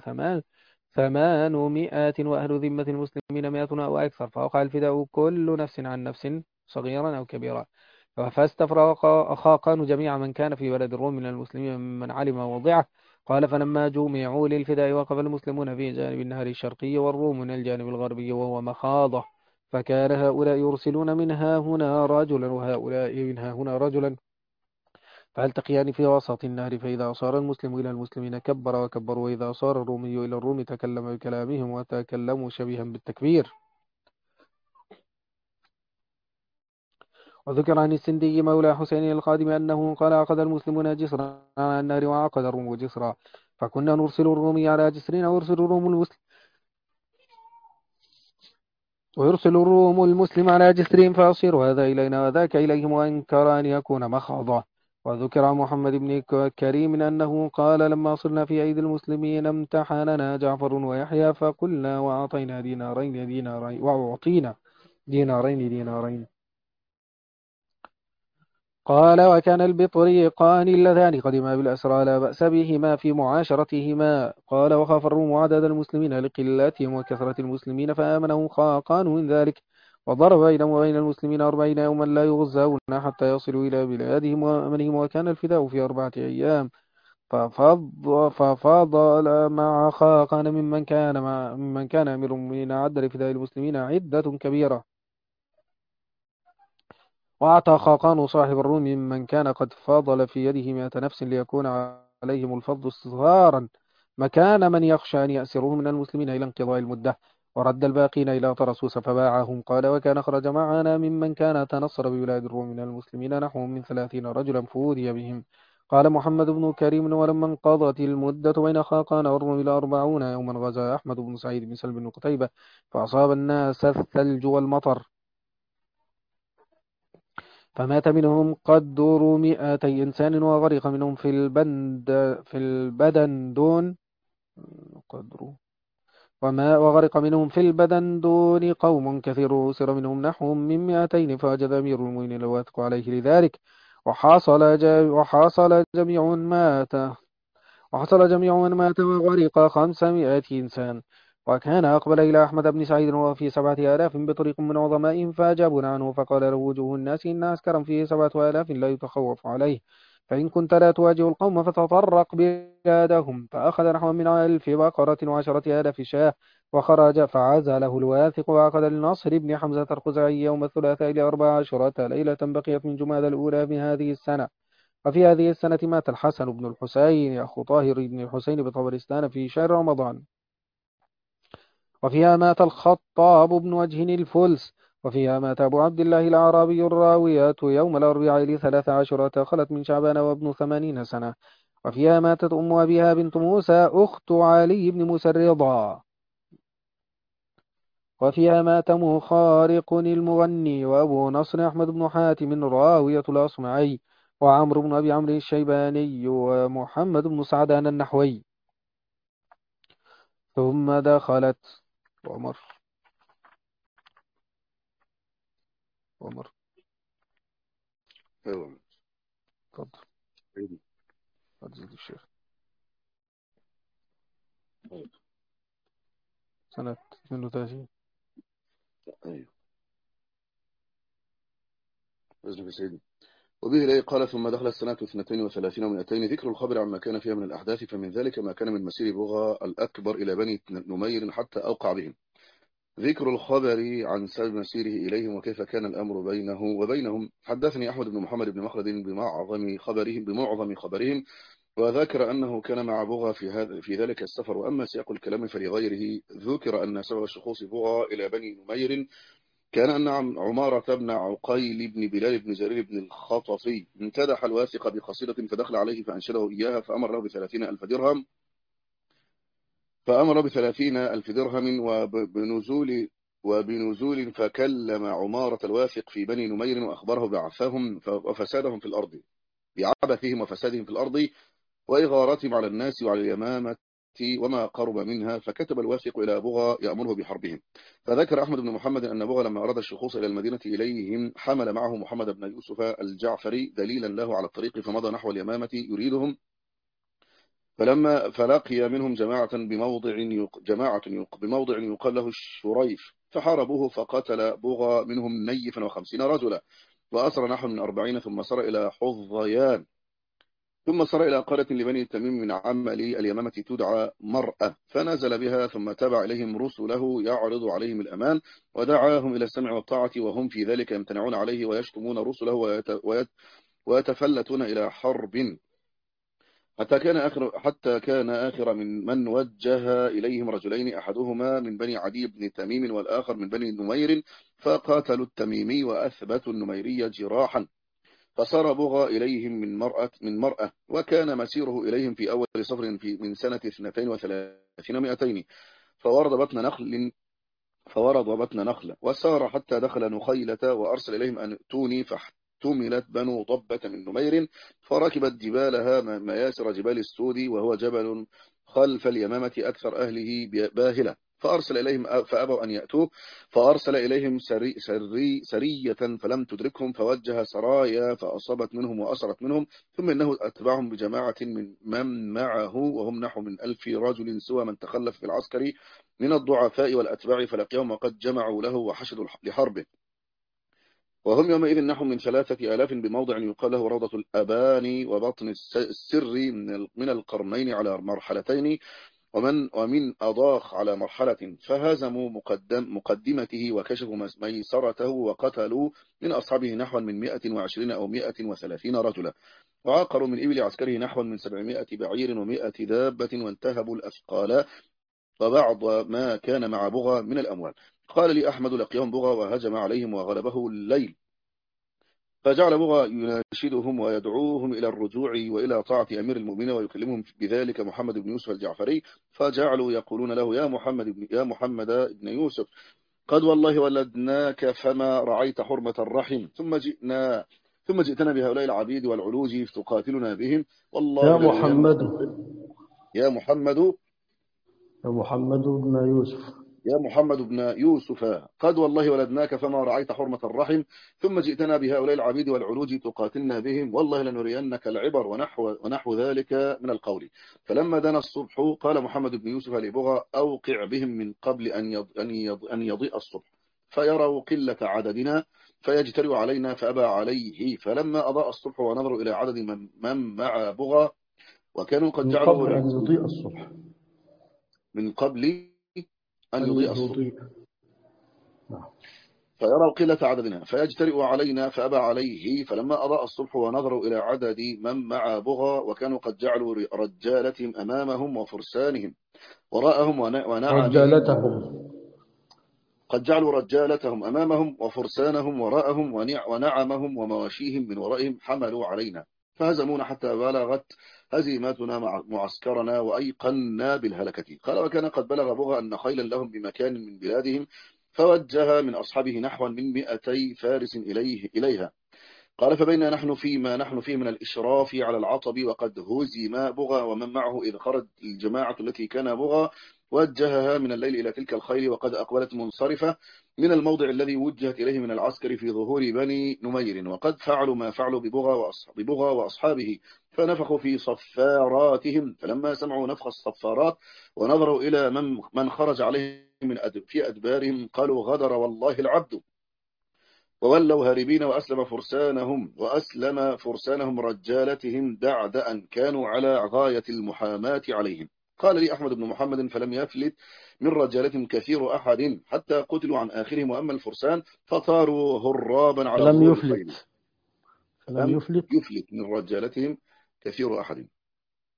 S1: 800، وأهل ذمة المسلمين 100 أو أكثر، فوقع الفداء كل نفس عن نفس صغيرا أو كبيرا. فاستفرق خاقان جميع من كان في بلد الروم من المسلمين ممن علم موضعه. قال فلما جمعوا للفداء وقف المسلمون في جانب النهر الشرقي والروم من الجانب الغربي وهو مخاضة، فكان هؤلاء يرسلون منها هنا رجلا وهؤلاء منها هنا رجلا، فالتقيان في وسط النهر، فإذا صار المسلم إلى المسلمين كبر وكبروا، وإذا صار الرومي إلى الروم تكلم بكلامهم وتكلموا شبيها بالتكبير. وذكر عن السندي مولى حسين القادم أنه قال عقد المسلمون جسرا على النهر وعقد الروم جسرا، فكنا نرسل الرومي على جسرنا ويرسل الروم المسلم على جسرهم، فيصير هذا إلينا وذاك إليهم، وأنكر أن يكون مخاضا. وذكر عن محمد بن كريم أنه قال لما صرنا في أيدي المسلمين امتحننا جعفر ويحيى فقلنا وأعطينا دينارين. قال وكان البطريقان اللذان قدما بالأسرى لا بأس بهما في معاشرتهما. قال وخاف الروم عدد المسلمين لقلتهم وكثرة المسلمين، فآمنهم خاقان من ذلك، وضرب بينهم وبين المسلمين 40 يوما لا يغزون حتى يصلوا إلى بلادهم وأمنهم، وكان الفداء في 4 أيام. ففضل مع خاقان ممن كان أمير المؤمنين عد لفداء المسلمين عدة كبيرة. وأعطى خاقان صاحب الروم ممن كان قد فاضل في يده 100 نفس ليكون عليهم الفضل استظهارا مكان من يخشى أن يأسروه من المسلمين إلى انقضاء المدة، ورد الباقين إلى طرسوس فباعهم. قال وكان خرج معنا ممن كان تنصر ببلاد الروم من المسلمين نحو من 30 رجلا فودي بهم. قال محمد بن كريم ولما انقضت المدة بين خاقان والروم إلى 40 يوما غزا أحمد بن سعيد بن سلم بن قتيبة، فأصاب الناس الثلج والمطر، فمات منهم قدر 200 إنسان، وغرق منهم في البدن دون قدر وغرق منهم في البدن دون قوم كثير، وأسر منهم نحو من 200، فوجد أمير المؤمنين الواثق عليه لذلك، وحاصل جميع مات وحصل جميع من مات وغرق 500 إنسان. وكان أقبل إلى أحمد بن سعيد وهو في 7000 بطريق من عظمائهم، فأجابنا عنه، فقال له وجوه الناس إن عسكرا فيه 7000 لا يتخوف عليه، فإن كنت لا تواجه القوم فتطرق بلادهم. فأخذ نحو من 1000 بقرة و10,000 شاة، وخرج فعزله الواثق، وعقد لنصر بن حمزة الخزاعي يوم الثلاثاء ل14 ليلة بقيت من جماد الأولى من هذه السنة. وفي هذه السنة مات الحسن بن الحسين أخو طاهر بن الحسين بطبرستان في شهر رمضان. وفيها مات الخطاب بن وجه الفلس. وفيها مات أبو عبد الله الأعرابي الراوية يوم الأربعاء ل13 خلت من شعبان وابن 80 سنة. وفيها ماتت أم أبيها بنت موسى أخت علي بن موسى الرضا. وفيها مات مخارق المغني، وأبو نصر أحمد بن حاتم راوية الأصمعي، وعمرو بن أبي عمرو الشيباني، ومحمد بن سعدان النحوي. ثم دخلت عمر عمر
S2: أيوة.
S1: اتفضل.
S2: أيوة.
S1: فضيلة الشيخ. سنة 32.
S2: أيوة. أذنك يا سيدي. وبه إليه قال ثم دخل السنة 32 و200 ذكر الخبر عما كان فيها من الأحداث، فمن ذلك ما كان من مسير بغى الأكبر إلى بني نمير حتى أوقع بهم. ذكر الخبر عن سبب مسيره إليهم وكيف كان الأمر بينه وبينهم. حدثني أحمد بن محمد بن مخلد بمعظم خبرهم
S3: وذكر أنه كان مع بغى في ذلك السفر. وأما سياق الكلام فلغيره. ذكر أن سبب شخوص بغى إلى بني نمير كان أن عمارة بن عقيل بن بلال بن جرير بن الخطفي امتدح الواثق بقصيدة فدخل عليه فأنشده إياها فأمر له ب30,000 درهم، وبنزول فكلم عمارة الواثق في بني نمير وأخبره بعثهم وفسادهم في الأرض، بعبثهم وفسادهم في الأرض وإغارتهم على الناس وعلى اليمامة وما قرب منها. فكتب الواثق إلى بغى يأمره بحربهم. فذكر أحمد بن محمد أن بغى لما أراد الشخوص إلى المدينة إليهم حمل معه محمد بن يوسف الجعفري دليلا له على الطريق، فمضى نحو اليمامة يريدهم. فلما فلقي منهم جماعة بموضع يقال له الشريف، فحاربوه فقتل بغى منهم نيفا 50 رجلا، وأسر نحو من 40، ثم سار إلى حظيان، ثم سار إلى قرية لبني تميم من عمل اليمامة تدعى مرأة، فنزل بها، ثم تبع إليهم رسله يعرض عليهم الأمان، ودعاهم إلى السمع والطاعة، وهم في ذلك يمتنعون عليه ويشتمون رسله ويتفلتون إلى حرب، حتى كان آخر من وجه إليهم رجلين، أحدهما من بني عدي بن تميم والآخر من بني نمير، فقاتلوا التميمي وأثبتوا النميري جراحا. فصار بغى إليهم من مرأة، وكان مسيره إليهم في أول صفر من سنة 32 و200، فورد بطن نخل وسار حتى دخل نخيلة، وأرسل إليهم أن ائتوني، فاحتملت بنو ضبة من نمير، فركبت جبالها مياسر جبال السود، وهو جبل خلف اليمامة أكثر أهله باهلة، فأبوا أن يأتوه، فأرسل إليهم سرية فلم تدركهم، فوجه سرايا فأصابت منهم وأسرت منهم، ثم إنه أتبعهم بجماعة من معه، وهم نحو من 1000 رجل، سوى من تخلف في العسكر من الضعفاء والأتباع، فلقيهم وقد جمعوا له وحشدوا لحربه، وهم يومئذ نحو من 3000 بموضع يقال له روضة الأباني وبطن السر من القرنين على مرحلتين، ومن أضاخ على مرحلة، فهزموا مقدمته وكشفوا ميسرته، وقتلوا من أصحابه نحو من 120 أو 130 رجلا، وعاقروا من إبل عسكره نحو من 700 بعير و100 دابة، وانتهبوا الأثقال وبعض ما كان مع بغى من الأموال. قال لي أحمد: لقيهم بغى وهجم عليهم وغلبه الليل، فجعل بغى يناشدهم ويدعوهم إلى الرجوع وإلى طاعة أمير المؤمنين، ويكلمهم بذلك محمد بن يوسف الجعفري، فجعلوا يقولون له: يا محمد بن يوسف، قد والله ولدناك فما رعيت حرمة الرحم، ثم جئتنا بهؤلاء العبيد والعلوج تقاتلنا بهم،
S2: يا
S3: والله لنرينك
S2: محمد
S3: العبر. يا محمد
S2: يا محمد بن يوسف
S3: يا محمد بن يوسف، قد والله ولدناك فما رعيت حرمة الرحم، ثم جئتنا بهؤلاء العبيد والعلوج تقاتلنا بهم، والله لنرينك العبر، ونحو ذلك من القول. فلما دنا الصبح قال محمد بن يوسف لبغى: أوقع بهم من قبل أن يضيء الصبح، فيروا قلة عددنا فيجترئوا علينا، فأبى عليه. فلما أضاء الصبح ونظروا إلى عدد من مع بغى، وكانوا قد
S2: من
S3: جعلوا
S2: قبل أن يضيء الصبح.
S3: من قبل أن
S2: أن
S3: يضيء الصبح،
S2: يضيء. نعم.
S3: فيروا قلة عددنا فيجترئوا علينا، فأبى عليه. فلما أضاء الصبح ونظروا إلى عدد من مع بغى، وكانوا قد جعلوا رجالتهم أمامهم وفرسانهم وراءهم ونعمهم
S2: رجالتهم.
S3: قد جعلوا رجالتهم أمامهم وفرسانهم وراءهم ونعمهم ومواشيهم من ورائهم حملوا علينا، فهزمونا حتى بلغت هزيمتنا معسكرنا وأيقنا بالهلكة. قال: وكان قد بلغ بغى أن خيلا لهم بمكان من بلادهم، فوجه من أصحابه نحو من 200 فارس إليها. قال: فبينما نحن فيه من الإشراف على العطب، وقد هزم بغى ومن معه، إذ خرج الجماعة التي كان بغى وجهها من الليل إلى تلك الخيل، وقد أقبلت منصرفة من الموضع الذي وجهت إليه من العسكر في ظهور بني نمير، وقد فعلوا ما فعلوا ببغى وأصحابه، فنفخوا في صفاراتهم. فلما سمعوا نفخ الصفارات ونظروا إلى من خرج عليهم في أدبارهم، قالوا: غدر والله العبد، وولوا هاربين. وأسلم فرسانهم رجالتهم دعدأ، كانوا على غاية المحاماة عليهم. قال لي أحمد بن محمد: فلم يفلت من رجالتهم كثير أحد حتى قتلوا عن آخرهم، وأما الفرسان فطاروا هرابا على
S2: فلم
S3: ظهور الخيل.
S2: يفلت. فلم
S3: لم
S2: يفلت.
S3: يفلت من رجالتهم كثير أحد.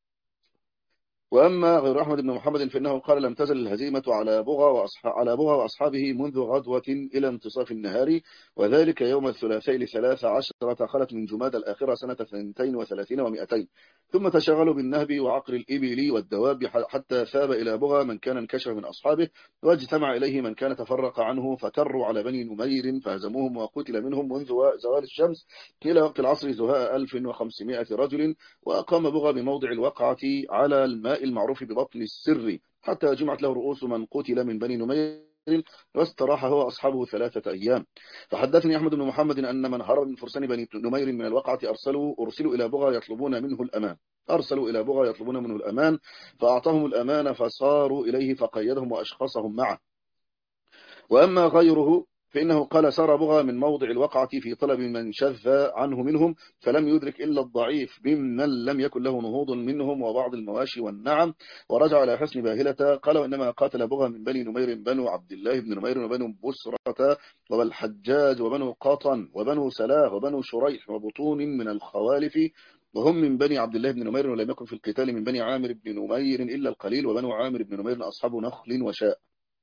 S3: وأما غير أحمد بن محمد فإنه قال لم تزل الهزيمة على بغى وأصحابه منذ غدوة إلى انتصاف النهار، وذلك يوم الثلاثاء ل13 خلت من جماد الآخرة سنة 32 و200. ثم تشغلوا بالنهب وعقر الإبل والدواب حتى ثاب إلى بغى من كان انكشف من أصحابه، واجتمع إليه من كان تفرق عنه، فكروا على بني نمير فهزموهم، وقتل منهم منذ زوال الشمس إلى وقت العصر زهاء 1500 رجل. وأقام بغى بموضع الوقعة على الماء المعروف ببطن السر، حتى جمعت له رؤوس من قتل من بني نمير، واستراح هو أصحابه 3 أيام. فحدثني أحمد بن محمد أن من هرب من فرسان بني نمير من الوقعة أرسلوا إلى بغى يطلبون منه الأمان. فأعطاهم الأمان، فصاروا إليه فقيدهم وأشخصهم معه. وأما غيره فإنه قال سار بغى من موضع الوقعة في طلب من شذ عنه منهم، فلم يدرك إلا الضعيف ممن لم يكن له نهوض منهم وبعض المواشي والنعم، ورجع إلى حسن باهلة. قال وإنما قاتل بغى من بني نمير بنو عبد الله بن نمير وبنو بسرة والحجاج وبنو قطن وبنو سلاه وبنو شريح وبطون من الخوالف، وهم من بني عبد الله بن نمير، ولم يكن في القتال من بني عامر بن نمير إلا القليل، وبنو عامر بن نمير أصحاب نخل وشاء،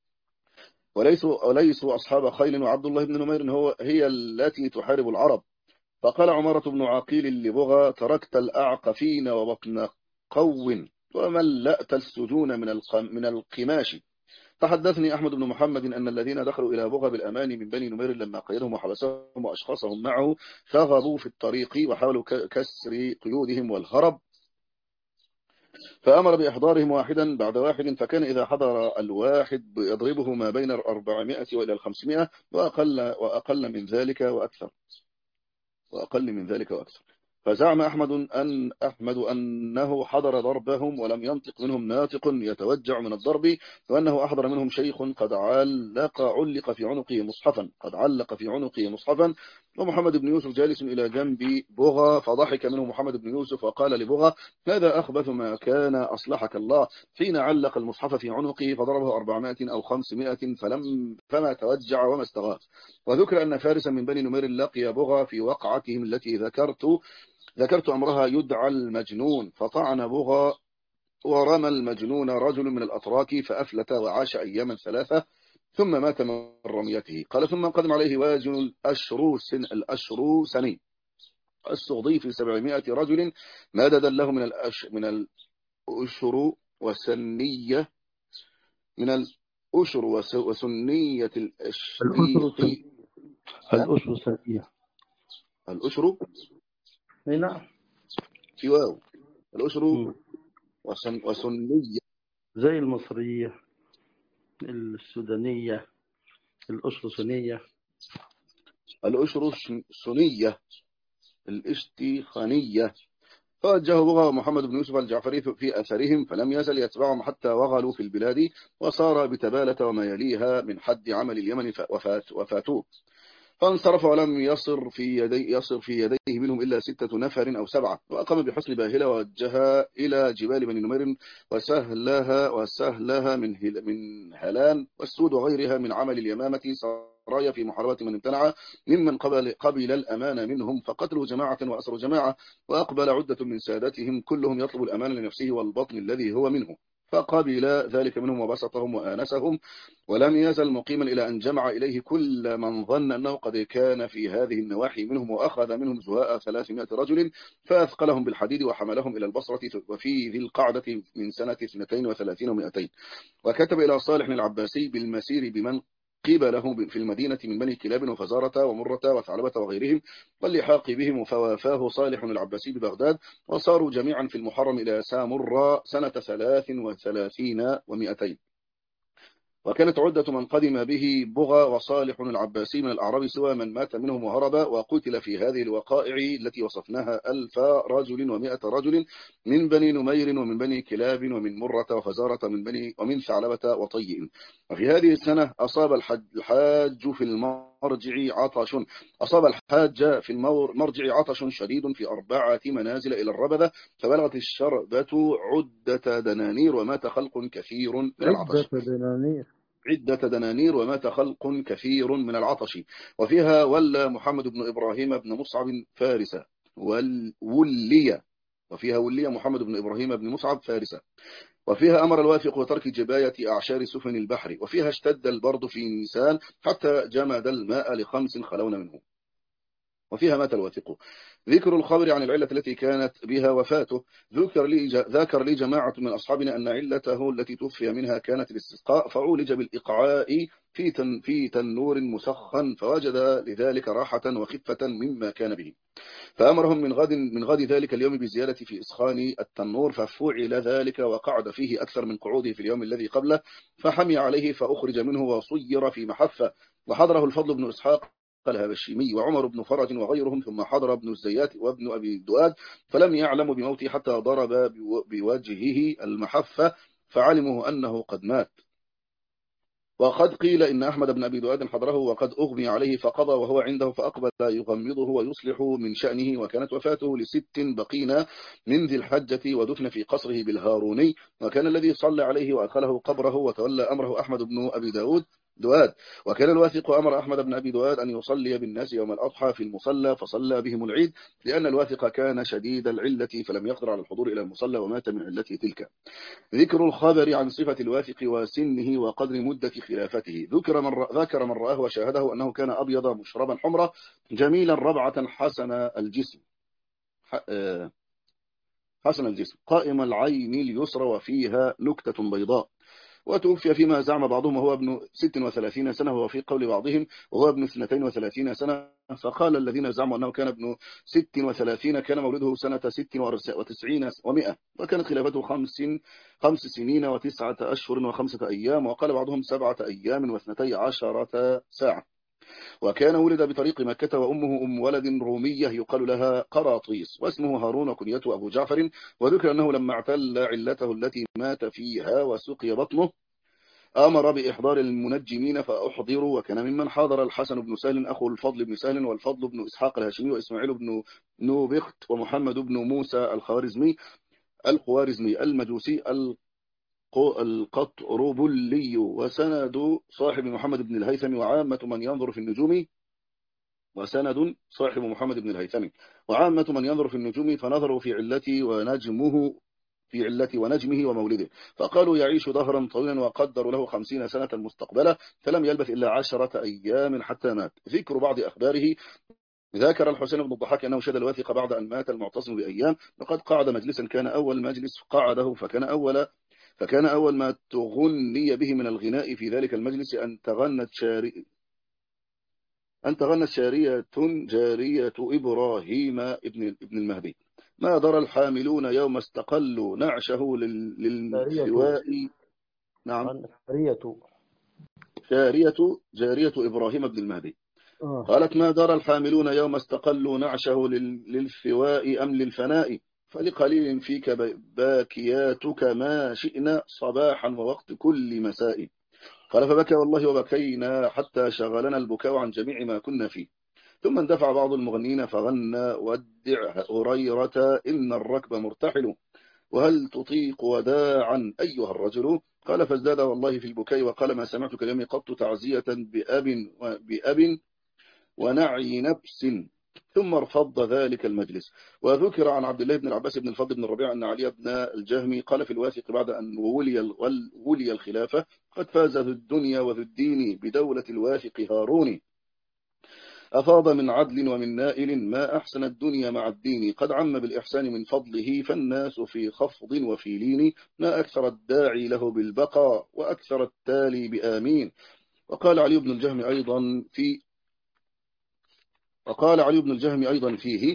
S3: وليسوا أصحاب خيل، وعبد الله بن نمير هي التي تحارب العرب. فقال عمارة بن عقيل لبغى تركت الأعقفين وبطن قو وملأت السجون من القماش. فحدثني أحمد بن محمد أن الذين دخلوا إلى بغى بالأمان من بني نمير لما قيدهم وحبسهم وأشخاصهم معه شغبوا في الطريق وحاولوا كسر قيودهم والهرب، فأمر بإحضارهم واحدا بعد واحد، فكان إذا حضر الواحد يضربه ما بين 400 وإلى 500 وأقل من ذلك وأكثر. فزعم أحمد أنه حضر ضربهم ولم ينطق منهم ناطق يتوجع من الضرب، وأنه أحضر منهم شيخ قد علق في عنقه مصحفا، ومحمد بن يوسف جالس إلى جنب بغى، فضحك منه محمد بن يوسف وقال لبغى هذا أخبث ما كان أصلحك الله، حين علق المصحف في عنقه فضربه 400 أو 500 فما توجع وما استغاث. وذكر أن فارسا من بني نمير لقي بغى في وقعتهم التي ذكرت أمرها يدعى المجنون، فطعن بغى ورمى المجنون رجل من الأتراك فأفلت وعاش أياما 3 ثم مات من رميته. قال ثم قدم عليه واجن الأشروسني السغضي في 700 رجل مددا له من الأشر وسنية وسنية الأشريق.
S2: الأسر سنية.
S3: الأشر
S2: نعم
S3: في واو. الأشر وسنية
S2: زي المصرية، السودانية، الأسر سنية،
S3: الأشر سنية، الاشتخانية. فوجه بغى محمد بن يوسف الجعفري في أثرهم، فلم يزل يتبعهم حتى وغلوا في البلاد، وصار بتبالة وما يليها من حد عمل اليمن وفاتوه. فانصرف ولم يصر في يديه منهم إلا 6 نفر أو 7، وأقام بحسن باهلة ووجهها إلى جبال بني نمير وسهلها من هلان والسود وغيرها من عمل اليمامة سرايا في محاربة من امتنع ممن قبل الأمان منهم، فقتلوا جماعة وأسروا جماعة، وأقبل عدة من سادتهم كلهم يطلب الأمان لنفسه والبطن الذي هو منه، فقبل ذلك منهم وبسطهم وآنسهم، ولم يزل مقيما إلى أن جمع إليه كل من ظن أنه قد كان في هذه النواحي منهم، وأخذ منهم زهاء 300 رجل فأثقلهم بالحديد وحملهم إلى البصرة، وفي ذي القعدة من سنة 32 و200. وكتب إلى صالح العباسي بالمسير بمن قبله في المدينة من بني كلاب وفزارة ومرة وثعلبة وغيرهم، واللحاق بهم، فوافاه صالح العباسي ببغداد، وصاروا جميعا في المحرم إلى سامراء سنة 33 و200. وكانت عدة من قدم به بغى وصالح العباسي من الأعراب سوى من مات منهم وهرب وقتل في هذه الوقائع التي وصفناها 1000 رجل و100 رجل من بني نمير ومن بني كلاب ومن مرة وفزارة ومن ثعلبة وطيء. وفي هذه السنة أصاب الحاج في المرجع عطش شديد في 4 منازل إلى الربذة، فبلغت الشربة عدة دنانير ومات خلق كثير من العطش. عدة دنانير ومات خلق كثير من العطش. وفيها ولى محمد بن إبراهيم بن مصعب فارسة وفيها ولي محمد بن إبراهيم بن مصعب فارسة. وفيها أمر الواثق وترك جباية أعشار سفن البحر، وفيها اشتد البرد في نيسان حتى جمد الماء ل5 خلون منه، وفيها مات الواثق. ذكر الخبر عن العلة التي كانت بها وفاته. ذكر لي جماعة من أصحابنا أن علته التي توفي منها كانت الاستسقاء، فعولج بالإقعاء في تنور مسخن، فوجد لذلك راحة وخفة مما كان به، فأمرهم من غد ذلك اليوم بزيادة في إسخان التنور، ففعل ذلك وقعد فيه أكثر من قعوده في اليوم الذي قبله، فحمي عليه فأخرج منه وصير في محفة. وحضره الفضل بن إسحاق الهاشمي وعمر بن فرج وغيرهم، ثم حضر ابن الزيات وابن أبي الدؤاد، فلم يعلموا بموته حتى ضرب بوجهه المحفة، فعلموا أنه قد مات. وقد قيل إن أحمد بن أبي دؤاد حضره وقد أغمي عليه فقضى وهو عنده، فأقبل يغمضه ويصلح من شأنه، وكانت وفاته ل6 بقين من ذي الحجة، ودفن في قصره بالهاروني، وكان الذي صلى عليه وأدخله قبره وتولى أمره أحمد بن أبي دؤاد. وكان الواثق أمر أحمد بن أبي دؤاد أن يصلي بالناس يوم الأضحى في المصلى، فصلى بهم العيد، لأن الواثق كان شديد العلة فلم يقدر على الحضور إلى المصلى ومات من علته تلك. ذكر الخبر عن صفة الواثق وسنه وقدر مدة خلافته. ذكر من رآه وشاهده أنه كان أبيض مشربا حمرة جميلا ربعة حسن الجسم قائم العين اليسرى وفيها نكتة بيضاء. وتوفي فيما زعم بعضهم وهو ابن 36 سنة، وفي قول بعضهم وهو ابن 32 سنة. فقال الذين زعموا أنه كان ابن 36 كان مولده سنة 96 و100، وكانت خلافته 5 سنين و9 أشهر و5 أيام، وقال بعضهم 7 أيام و12 ساعة. وكان ولد بطريق مكة، وأمه أم ولد رومية يقال لها قراطيس، واسمه هارون وكنيته أبو جعفر. وذكر أنه لما اعتل علته التي مات فيها وسقي بطنه أمر بإحضار المنجمين فأحضروا، وكان ممن حاضر الحسن بن سهل أخو الفضل بن سهل والفضل بن إسحاق الهاشمي وإسماعيل بن نوبخت ومحمد بن موسى الخوارزمي المجوسي القطربلي، وسند صاحب محمد بن الهيثم وعامة من ينظر في النجوم فنظروا في علة ونجمه ومولده، فقالوا يعيش دهرا طويلا، وقدروا له 50 سنة مستقبلة، فلم يلبث إلا 10 أيام حتى مات. ذكر بعض أخباره. ذكر الحسين بن الضحاك أنه شهد الواثق بعد أن مات المعتصم بأيام، وقد قعد مجلسا كان أول مجلس قعده، فكان أول ما تغني به من الغناء في ذلك المجلس أن تغنت جارية إبراهيم ابن المهدي: ما درى الحاملون يوم استقلوا نعشه للفواء. نعم، جارية إبراهيم ابن المهدي قالت: ما درى الحاملون يوم استقلوا نعشه للفواء أم للفناء، فلقليل فيك باكياتك ما شئنا صباحا ووقت كل مساء. قال: فبكى والله وبكينا حتى شغلنا البكاء عن جميع ما كنا فيه. ثم اندفع بعض المغنين فغنى: ودع هريرة إن الركب مرتحل، وهل تطيق وداعا أيها الرجل. قال: فازداد والله في البكاء وقال: ما سمعت كلامي قط تعزية بأب ونعي نفس. ثم ارفض ذلك المجلس. وذكر عن عبد الله بن العباس بن الفضل بن الربيع أن علي بن الجهمي قال في الواثق بعد أن ولي الخلافة: قد فاز ذو الدنيا وذو الدين بدولة الواثق هارون، أفاض من عدل ومن نائل، ما أحسن الدنيا مع الدين، قد عم بالإحسان من فضله، فالناس في خفض وفي لين، ما أكثر الداعي له بالبقاء وأكثر التالي بآمين. وقال علي بن الجهم أيضا فيه: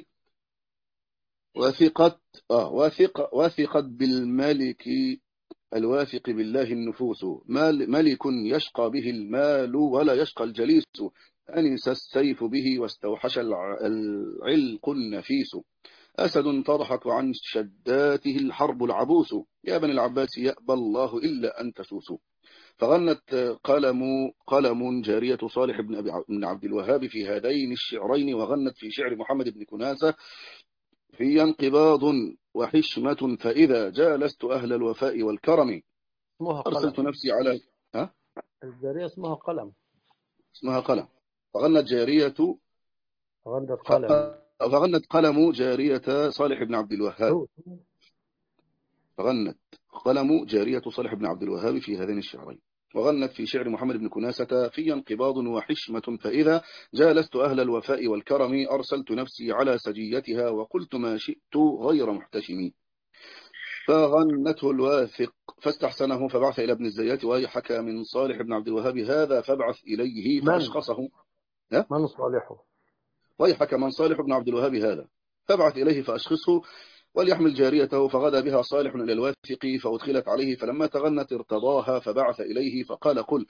S3: وثقت بالملك الواثق بالله النفوس، ملك يشقى به المال ولا يشقى الجليس، أنس السيف به واستوحش العلق النفيس، أسد تضحك عن شداته الحرب العبوس، يا بني العباس يأبى الله إلا أن تسوسوا. فغنت قلم جارية صالح بن عبد الوهاب في هذين الشعرين، وغنت في شعر محمد بن كناسة في انقباض وحشمة، فإذا جالست أهل الوفاء والكرم أرسلت نفسي على
S2: الجارية اسمها قلم.
S3: فغنت قلم جارية صالح بن عبد الوهاب فغنت قلم جارية صالح بن عبد الوهاب في هذين الشعرين. وغنت في شعر محمد بن كناسة في انقباض وحشمة، فإذا جالست أهل الوفاء والكرم أرسلت نفسي على سجيتها وقلت ما شئت غير محتشم. فغنته الواثق فاستحسنه فبعث إلى ابن الزيات ويحك من صالح بن عبد الوهاب هذا فابعث إليه
S2: من
S3: فأشخصه.
S2: من صالحه؟
S3: ويحك من صالح بن عبد الوهاب هذا فابعث إليه فأشخصه وليحمل جاريته. فغدا بها صالح إلى الواثق فأدخلت عليه، فلما تغنت ارتضاها فبعث إليه فقال قل.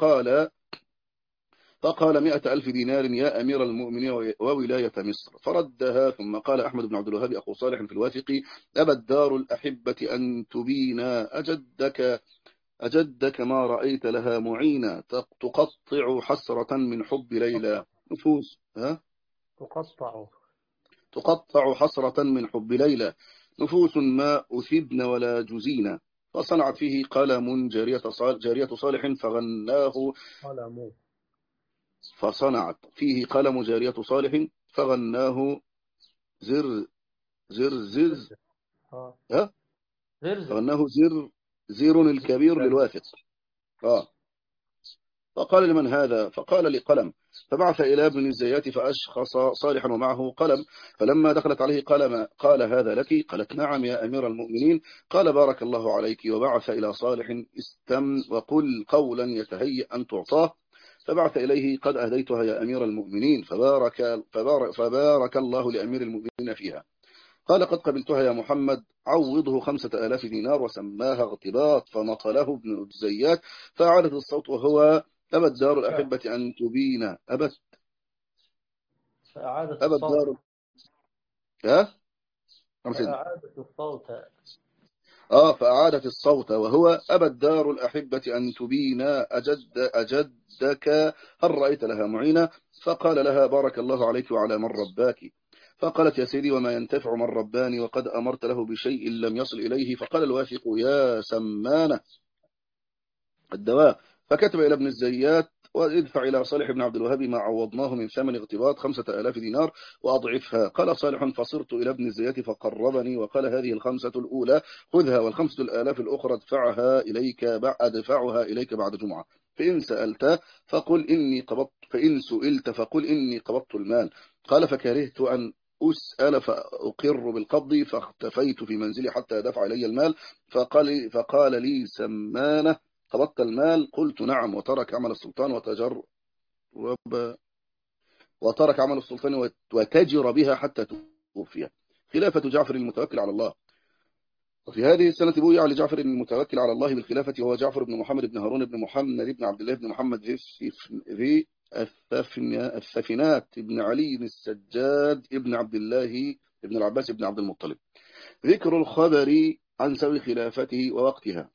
S3: فقال 100,000 دينار يا أمير المؤمنين وولاية مصر. فردها. ثم قال أحمد بن عبد الوهاب أخو صالح في الواثق أبا الدار الأحبة أن تبينا أجدك ما رأيت لها معينا تقطع حسرة من حب ليلى نفوس
S2: تقطع.
S3: تقطع حسرة من حب ليلى نفوس ما أثبن ولا جزينا. فصنعت فيه قلم جارية صالح فغناه.
S2: قلم.
S3: فصنعت فيه قلم جارية صالح فغناه زر زر زر
S2: اه
S3: ها
S2: زرزر.
S3: فغناه زر الكبير للواثق. فقال لمن هذا؟ فقال لقلم. فبعث إلى ابن الزيات فأشخص صالحا ومعه قلم. فلما دخلت عليه قال هذا لك؟ قالت نعم يا أمير المؤمنين. قال بارك الله عليك. وبعث إلى صالح استم وقل قولا يتهيأ أن تعطاه. فبعث إليه قد أهديتها يا أمير المؤمنين. فبارك الله لأمير المؤمنين فيها. قال قد قبلتها يا محمد عوضه 5,000 دينار. وسماها اغتباط. فنطله ابن الزيات فأعادت الصوت وهو أبا الدار الأحبة أن تبين
S2: فأعادت
S3: أبا
S2: الصوت.
S3: الدار ها سيدنا
S2: فأعادت الصوت.
S3: فأعادت الصوت وهو أبا الدار الأحبة أن تبين أجدك هل رأيت لها معينة؟ فقال لها بارك الله عليك وعلى من رباك. فقالت يا سيدي وما ينتفع من رباني وقد أمرت له بشيء لم يصل إليه. فقال الواثق يا سمانة الدواء. فكتب إلى ابن الزيات وادفع إلى صالح بن عبد الوهاب ما عوضناه من ثمن اغتباط 5,000 دينار وأضعفها. قال صالح فصرت إلى ابن الزيات فقربني وقال هذه 5 الأولى خذها وال5,000 الأخرى أدفعها إليك بعد جمعة. فإن سئلت فقل إني قبضت المال. قال فكرهت أن أسأل فأقر بالقبض فاختفيت في منزلي حتى دفع إلي المال. فقال لي سمانة قبضت المال؟ قلت نعم. وترك عمل السلطان وتجر بها حتى توفي. خلافة جعفر المتوكل على الله. وفي هذه السنة بويع لجعفر المتوكل على الله بالخلافة وهو جعفر بن محمد بن هارون بن محمد بن عبد الله بن محمد ذي الثفنات بن علي بن السجاد ابن عبد الله بن العباس بن عبد المطلب. ذكر الخبر عن سوي خلافته ووقتها.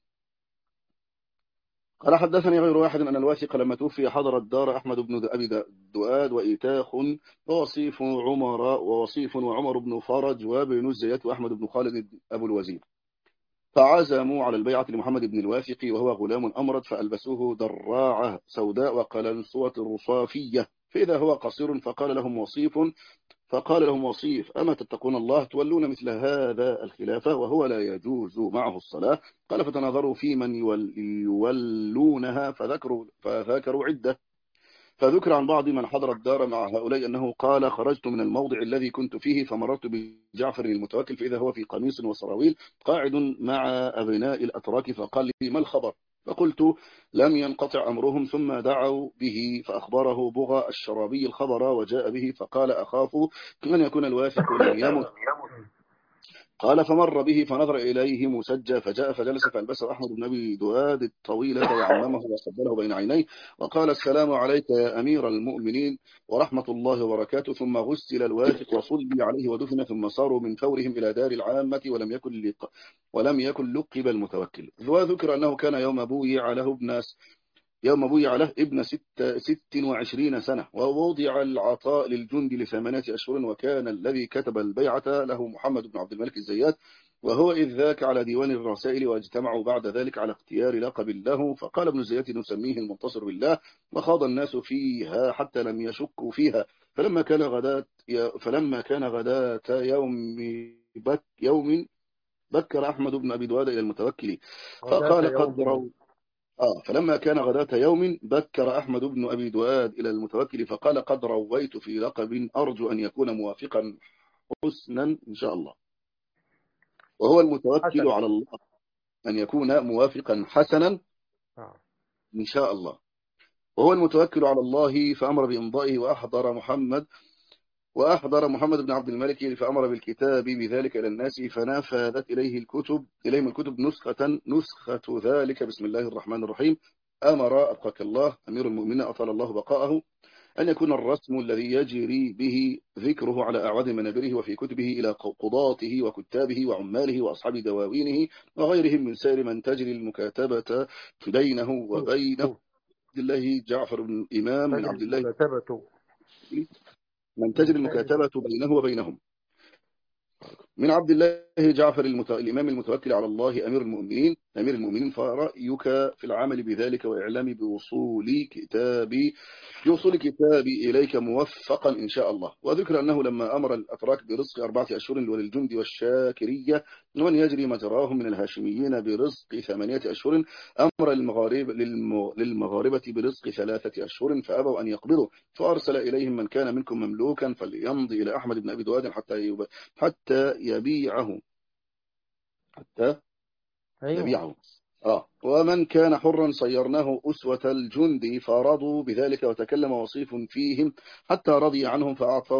S3: قال حدثني غير واحد أن الواثق لما توفي حضر الدار أحمد بن أبي دؤاد وإيتاخ ووصيف وعمر بن فرج وابن الزيات وأحمد بن خالد أبو الوزير. فعزموا على البيعة لمحمد بن الواثق وهو غلام أمرد فألبسوه دراعة سوداء وقلنسوة رصافية فإذا هو قصير. فقال لهم وصيف أما تتقون الله تولون مثل هذا الخلافة وهو لا يجوز معه الصلاة؟ قال فتناظروا في من يولونها فذكروا عدة. فذكر عن بعض من حضر الدار مع هؤلاء أنه قال خرجت من الموضع الذي كنت فيه فمررت بجعفر المتوكل فإذا هو في قميص وسراويل قاعد مع أبناء الأتراك فقال لي ما الخبر؟ فقلت لم ينقطع أمرهم. ثم دعوا به فأخبره بغى الشرابي الخبر وجاء به فقال أخاف أن يكون الواثق لم يمت. قال فمر به فنظر إليه مسجى فجاء فجلس فألبسه أحمد بن أبي دؤاد الطويلة وعممه وقبله بين عينيه وقال السلام عليك يا أمير المؤمنين ورحمة الله وبركاته. ثم غسل الواثق وصلي عليه ودفن ثم صاروا من فورهم إلى دار العامة ولم يكن لقب المتوكل. وذكر أنه كان يوم بويع له ابن 26 سنة ووضع العطاء للجند ل8 أشهر. وكان الذي كتب البيعة له محمد بن عبد الملك الزيات وهو إذ ذاك على ديوان الرسائل واجتمعوا بعد ذلك على اختيار لقب له. فقال ابن الزيات نسميه المنتصر بالله. وخاض الناس فيها حتى لم يشكوا فيها. فلما كان غداة يوم بكر أحمد بن أبي دواد إلى المتوكل
S2: غداة
S3: فقال قد
S2: يوم.
S3: رو فلما كان غداة يوم بكر أحمد بن أبي دواد إلى المتوكل فقال قد رويت في لقب أرجو أن يكون موافقا حسنا إن شاء الله. وهو المتوكل
S2: حسنا.
S3: على الله أن يكون موافقا حسنا
S2: آه.
S3: إن شاء الله. وهو المتوكل على الله فأمر بإمضائه وأحضر محمد بن عبد الملك فأمر بالكتاب بذلك إلى الناس فنفذت إليهم الكتب نسخة ذلك. بسم الله الرحمن الرحيم. أمر أبقاك الله أمير المؤمنين أطال الله بقاءه أن يكون الرسم الذي يجري به ذكره على أعواد منابره وفي كتبه إلى قضاته وكتابه وعماله وأصحاب دواوينه وغيرهم من سائر من تجري المكاتبة بينه وبين عبد الله جعفر بن الإمام من
S2: تجري
S3: عبد الله
S2: المكاتبة
S3: من
S2: من
S3: تجري
S2: سائر.
S3: المكاتبة بينه وبينهم من عبد الله جعفر الإمام المتوكل على الله أمير المؤمنين فرأيك في العمل بذلك وإعلام بوصول كتابي إليك موفقا إن شاء الله. وذكر أنه لما أمر الأتراك برزق 4 أشهر وللجند والشاكرية ومن يجري مجراهم من الهاشميين برزق 8 أشهر أمر للمغاربة برزق 3 أشهر فأبوا أن يقبضوا فأرسل إليهم من كان منكم مملوكا فليمضي إلى أحمد بن أبي دواد حتى يبيعه حتى
S2: أيوه.
S3: يبيعه ومن كان حرا صيرناه أسوة الجند فرضوا بذلك وتكلم وصيف فيهم حتى رضي عنهم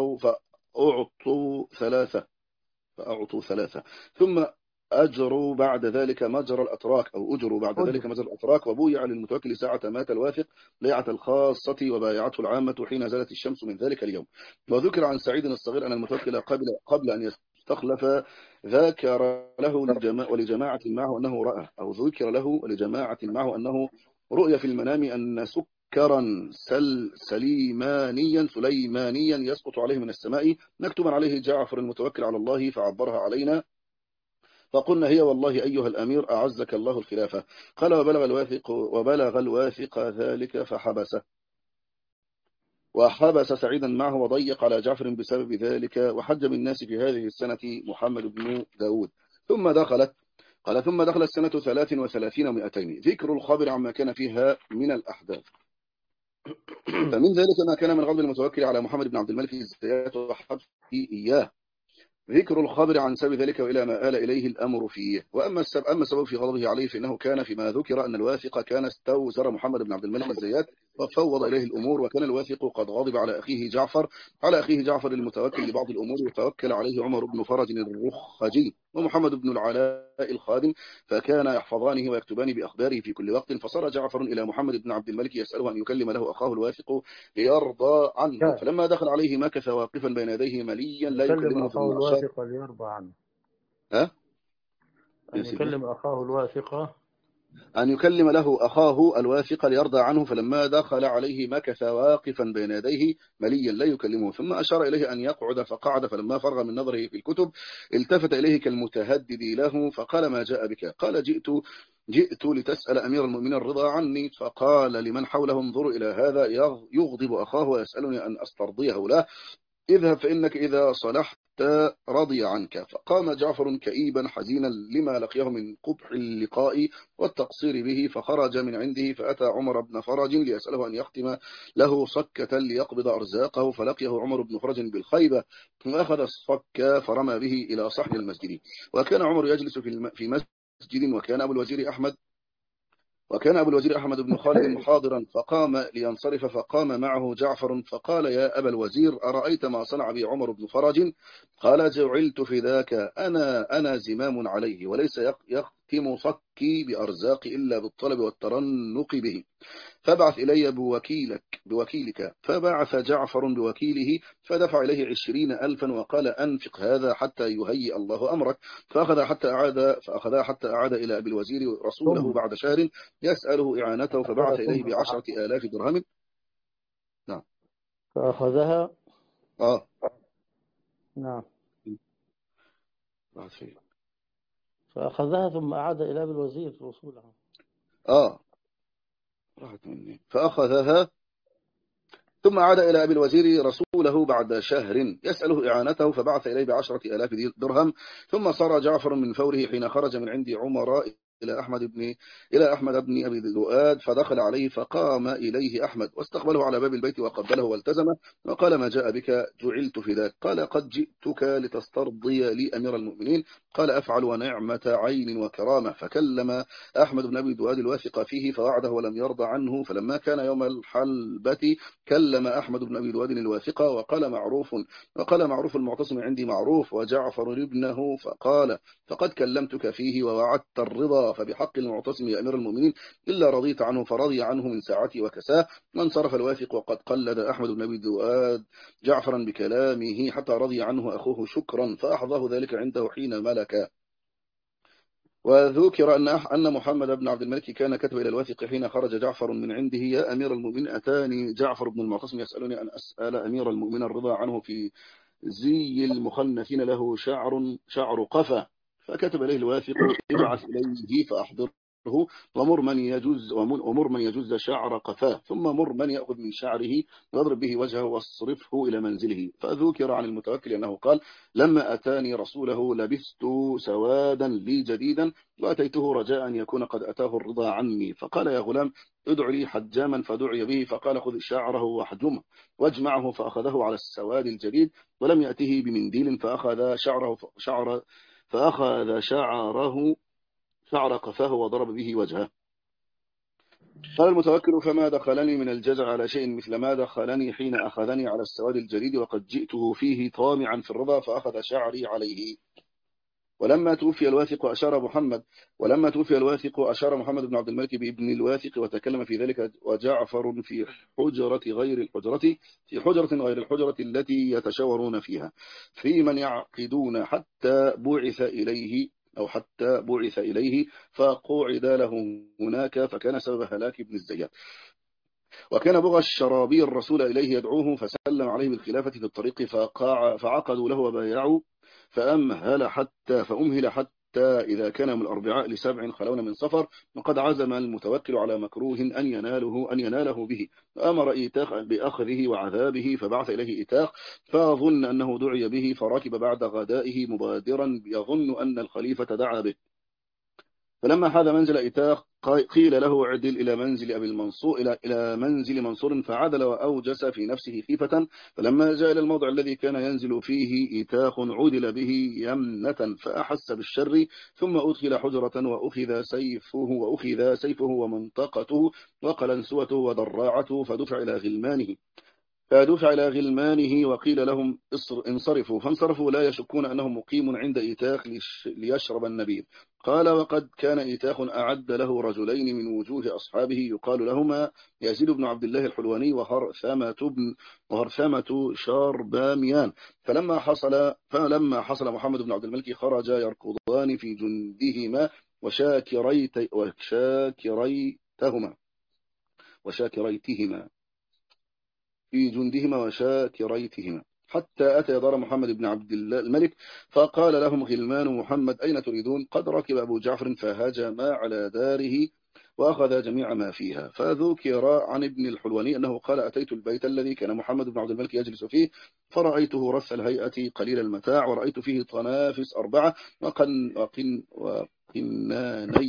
S3: فأعطوا ثلاثة ثم أجروا بعد ذلك مجرى
S2: أجر.
S3: الأتراك وبويع للمتوكل ساعة مات الواثق بيعة الخاصة وبايعته العامة حين زالت الشمس من ذلك اليوم. وذكر عن سعيد الصغير أن المتوكل قبل أن يستخلف ذكر له ولجماعة معه أنه رأى أو ذكر له ولجماعة معه أنه رؤيا في المنام أن سكرا سليمانيا يسقط عليه من السماء مكتوبا عليه جعفر المتوكل على الله فعبرها علينا فقلنا هي والله أيها الأمير أعزك الله الخلافة. قال وبلغ الواثق ذلك وحبس سعيدا معه وضيق على جعفر بسبب ذلك وحج بالناس في هذه السنة محمد بن داود ثم دخلت سنة 33 و200 ذكر الخبر عما كان فيها من الأحداث. فمن ذلك ما كان من غضب المتوكل على محمد بن عبد الملك الزيات وحبسه إياه ذكر الخبر عن سبب ذلك وإلى ما آل إليه الأمر فيه. أما السبب في غضبه عليه فإنه كان فيما ذكر أن الواثق كان استوزر محمد بن عبد الملك الزيات وفوض إليه الأمور وكان الواثق قد غضب على أخيه جعفر المتوكل لبعض الأمور وتوكل عليه عمر بن فرج الرخجي ومحمد بن العلاء الخادم فكان يحفظانه ويكتبان بأخباره في كل وقت. فصار جعفر إلى محمد بن عبد الملك يسأله أن يكلم له أخاه الواثق ليرضى عنه
S2: كان
S3: فلما دخل عليه مكث واقفا بين يديه مليا لا
S2: يكلم
S3: يكلمه
S2: أخاه
S3: ثم أشار
S2: الواثق ليرضى عنه.
S3: ها يا
S2: أن
S3: سيدنا
S2: يكلم أخاه الواثق.
S3: أن يكلم له أخاه الواثق ليرضى عنه فلما دخل عليه مكث واقفا بين يديه مليا لا يكلمه ثم أشار إليه أن يقعد فقعد فلما فرغ من نظره في الكتب التفت إليه كالمتهدد له فقال ما جاء بك؟ قال جئت لتسأل أمير المؤمنين الرضا عني. فقال لمن حوله انظروا إلى هذا يغضب أخاه ويسألني أن أسترضيه له اذهب فإنك إذا صلحت رضي عنك. فقام جعفر كئيبا حزينا لما لقيه من قبح اللقاء والتقصير به فخرج من عنده فأتى عمر بن فرج ليسأله أن يختم له صكة ليقبض أرزاقه فلقيه عمر بن فرج بالخيبة وأخذ الصك فرمى به إلى صحن المسجد. وكان عمر يجلس في مسجد وكان أبو الوزير أحمد بن خالد حاضرا فقام لينصرف فقام معه جعفر فقال يا أبا الوزير أرأيت ما صنع بي عمر بن فرج؟ قال جعلت في ذاك أنا زمام عليه وليس يختم صكي بأرزاقي إلا بالطلب والترنق به فابعث إلي بوكيلك. فبعث جعفر بوكيله فدفع إليه 20,000 وقال أنفق هذا حتى يهيئ الله أمرك. فأخذها حتى أعاد إلى أبي الوزير رسوله
S2: ثم
S3: بعد شهر يسأله إعانته فبعث إليه
S2: ثم
S3: 10,000 درهم. نعم
S2: فأخذها.
S3: آه
S2: نعم.
S3: بعد فيه.
S2: فأخذها ثم أعاد إلى أبي الوزير رسوله.
S3: راحت مني. فأخذها ثم عاد إلى أبي الوزير رسوله بعد شهر يسأله إعانته، فبعث إليه ب10,000 درهم. ثم صار جعفر من فوره حين خرج من عند عمر إلى أحمد بن أبي ذؤاد، فدخل عليه فقام إليه أحمد واستقبله على باب البيت وقبله والتزمه وقال: ما جاء بك؟ جعلت فداك. قال: قد جئتك لتسترضي لي أمير المؤمنين. قال: أفعل، ونعمة عين وكرامة. فكلم أحمد بن أبي ذؤاد الواثق فيه فوعده ولم يرضى عنه. فلما كان يوم الحلبة كلم أحمد بن أبي ذؤاد الواثق وقال معروف المعتصم عندي معروف وجعفر ابنه، فقد كلمتك فيه ووعدت الرضا، فبحق المعتصم يا أمير المؤمنين إلا رضيت عنه، فرضي عنه من ساعتي وكساه. وانصرف الواثق وقد قلد أحمد بن أبي ذؤاد جعفرا بكلامه حتى رضي عنه أخوه شكرا، فأحظاه ذلك عنده حين ملك. وذكر أن محمد بن عبد الملك كان كتب إلى الواثق حين خرج جعفر من عنده: يا أمير المؤمنين، أتاني جعفر بن المعتصم يسألني أن أسأل أمير المؤمنين الرضا عنه في زي المخنثين له شعر قفا. فكتب إليه الواثق: ابعث إليه فأحضره، ومر من يجز شعر قفاه، ثم مر من يأخذ من شعره واضرب به وجهه واصرفه إلى منزله. فذكر عن المتوكل أنه قال: لما أتاني رسوله لبست سوادا لي جديدا، وأتيته رجاء أن يكون قد أتاه الرضا عني. فقال: يا غلام، ادع لي حجاما، فدعي به، فقال: خذ شعره واحجمه واجمعه. فأخذه على السواد الجديد، ولم يأته بمنديل، فأخذ شعر قفاه وضرب به وجهه. قال المتوكل: فما دخلني من الجزع على شيء مثل ما دخلني حين أخذني على السواد الجديد، وقد جئته فيه طامعا في الرضا، فأخذ شعري عليه. ولما توفي الواثق أشار محمد بن عبد الملك بابن الواثق وتكلم في ذلك، وجعفر في حجرة غير الحجرة التي يتشاورون فيها في من يعقدون، حتى بعث إليه فقعد له هناك، فكان سبب هلاك ابن الزيات. وكان بغى الشرابي الرسول إليه يدعوه، فسلم عليه بالخلافة في الطريق، فعقدوا له وبايعوا، فأمهل حتى إذا كان من الأربعاء ل7 خلون من صفر، وقد عزم المتوكل على مكروه أن يناله به، فأمر إيتاخ بأخذه وعذابه، فبعث إليه إيتاخ، فظن أنه دعي به، فركب بعد غدائه مبادرا يظن أن الخليفة دعا به. فلما حاذ منزل إيتاخ قيل له: عدل إلى منزل أبي المنصور إلى منزل منصور، فعدل وأوجس في نفسه خيفة. فلما جاء إلى الموضع الذي كان ينزل فيه إيتاخ عدل به يمنة، فأحس بالشر، ثم أدخل حجرة وأخذ سيفه ومنطقته وقلنسوته ودراعته، فدفع إلى غلمانه وقيل لهم: انصرفوا. فانصرفوا لا يشكون أنه مقيم عند إيتاخ ليشرب النبيذ. قال: وقد كان إيتاخ أعد له رجلين من وجوه أصحابه يقال لهما يزيد بن عبد الله الحلواني وهرثمة شارباميان. فلما حصل محمد بن عبد الملك خرج يركضان في جندهما وشاكريتهما حتى أتى دار محمد بن عبد الله الملك، فقال لهم غلمان محمد: أين تريدون؟ قد ركب أبو جعفر فهجم على داره وأخذ جميع ما فيها. فذكر عن ابن الحلواني أنه قال: أتيت البيت الذي كان محمد بن عبد الملك يجلس فيه، فرأيته رث الهيئة قليل المتاع، ورأيت فيه طنافس 4 وقناني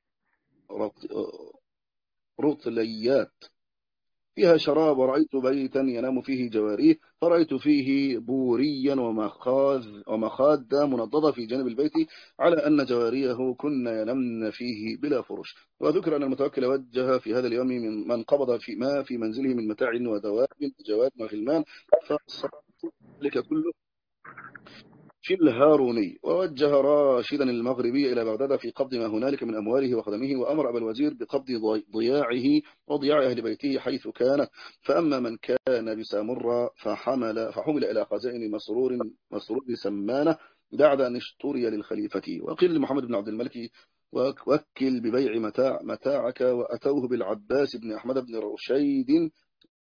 S3: رطليات فيها شراب، ورأيت بيتا ينام فيه جواريه، فرأيت فيه بوريا ومخاد منضدة في جانب البيت، على أن جواريه كن ينمن فيه بلا فرش. وذكر أن المتوكل وجه في هذا اليوم من قبض في منزله من متاع ودواب وجواد وغلمان، فصار ذلك كله في الهاروني. ووجه راشدا المغربي إلى بغداد في قبض ما هنالك من أمواله وخدمه، وأمر أبا الوزير بقبض ضياعه وضياع أهل بيته حيث كان. فأما من كان بسامرة فحمل إلى خزائن مسرور سمانة بعد أن اشتري للخليفة. وقيل لمحمد بن عبد الملك: وكل ببيع متاعك. وأتوه بالعباس بن أحمد بن رشيد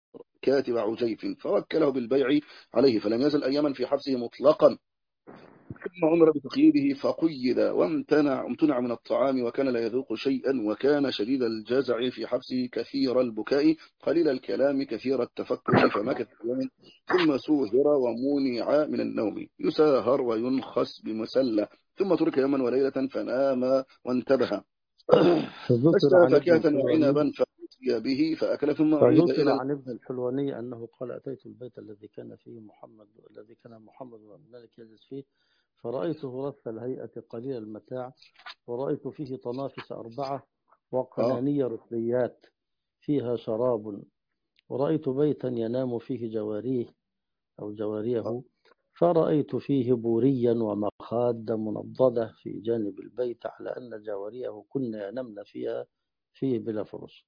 S3: كاتب عجيف، فوكله بالبيع عليه، فلم يزل أياما في حبسه مطلقا، ثم أمر بتقييده فقيد وامتنع من الطعام، وكان لا يذوق شيئا، وكان شديد الجزع في حبسه كثير البكاء قليل الكلام كثير التفكر، فمكث يوما ثم سوهر ومنع من النوم، يساهر وينخس بمسلة، ثم ترك يوما وليلة فنام وانتبه،
S2: فذكر
S3: فاشتهى
S2: عن ابن
S3: فاكهة
S2: الحلواني
S3: وعنبا فأتي به فأكل، ثم أعيد
S2: فذكر
S3: إلى
S2: عن ابن الحلواني أنه قال: أتيت البيت الذي كان محمد بن عبد الملك يجلس فيه، فرأيته رث الهيئة قليل المتاع، ورأيت فيه طنافس 4
S3: آه
S2: وقناني رثليات فيها شراب، ورأيت بيتا ينام فيه جواريه أو
S3: آه
S2: جواريه، فرأيت فيه بوريا ومخاد منضدة في جانب البيت، على أن جواريه كن ينمن فيه بلا فرش.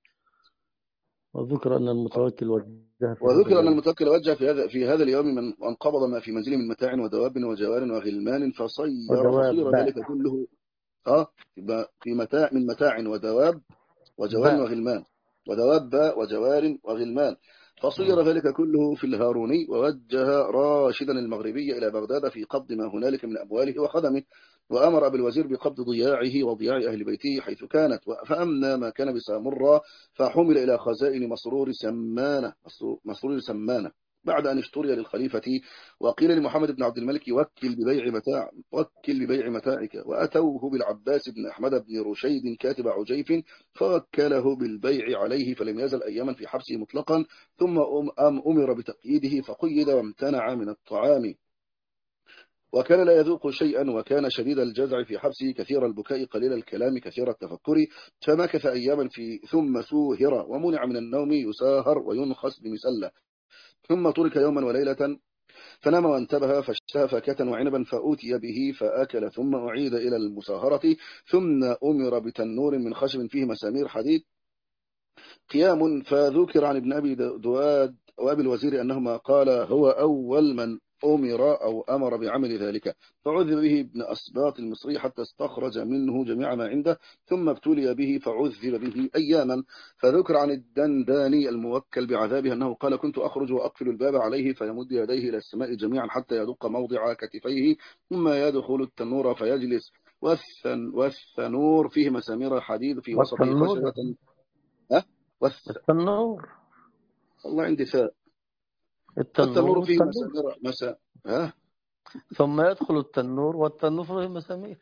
S2: وذكر أن المتوكل وجه في هذا
S3: وذكر أن
S2: اليوم
S3: المتوكل وجه في هذا اليوم من انقبض ما في منزله من متاع ودواب وجوار وغلمان، فصير
S2: وجواب
S3: ذلك كله يبقى في متاع، من متاع ودواب وجوار
S2: باء.
S3: وغلمان، ودواب وجوار وغلمان، فصير ذلك كله في الهاروني، ووجه راشدا المغربي إلى بغداد في قبض ما هنالك من أمواله وخدمه، وأمر بالوزير بقبض ضياعه وضياع أهل بيته حيث كانت، فأمنى ما كان بسامرة، فحمل إلى خزائن مسرور سمانة بعد أن اشتري للخليفة. وقيل لمحمد بن عبد الملك: وكل ببيع متاعك. وأتوه بالعباس بن أحمد بن رشيد كاتب عجيف، فوكله بالبيع عليه، فلم يزل أياما في حبسه مطلقا، ثم أمر بتقييده فقيد وامتنع من الطعام، وكان لا يذوق شيئا، وكان شديد الجزع في حبسه كثير البكاء قليل الكلام كثير التفكر، فمكث أياما ثم سوهر ومنع من النوم، يساهر وينخس بمسلة، ثم ترك يوما وليلة فنام وانتبه، فاشتهى فاكهة وعنبا فأوتي به فأكل، ثم أعيد إلى المساهرة، ثم أمر بتنور من خشب فيه مسامير حديد قيام، فذكر عن ابن أبي دواد وأبي الوزير أنهما قال: هو أول من أمر بعمل ذلك، فعذب به ابن أسباط المصري حتى استخرج منه جميع ما عنده، ثم ابتلي به فعذب به أياما. فذكر عن الدنداني الموكل بعذابه أنه قال: كنت أخرج وأقفل الباب عليه، فيمد يديه إلى السماء جميعا حتى يدق موضع كتفيه، ثم يدخل التنور فيجلس، والثنور فيه مسامير حديد في وسطه
S2: والتنور.
S3: خشبة. ها
S2: التنور.
S3: والله عندي ثاء.
S2: التنور
S3: والتنور فيه
S2: والتنور.
S3: مسامير ها
S2: ثم يدخل التنور والتنور فيه مسامير.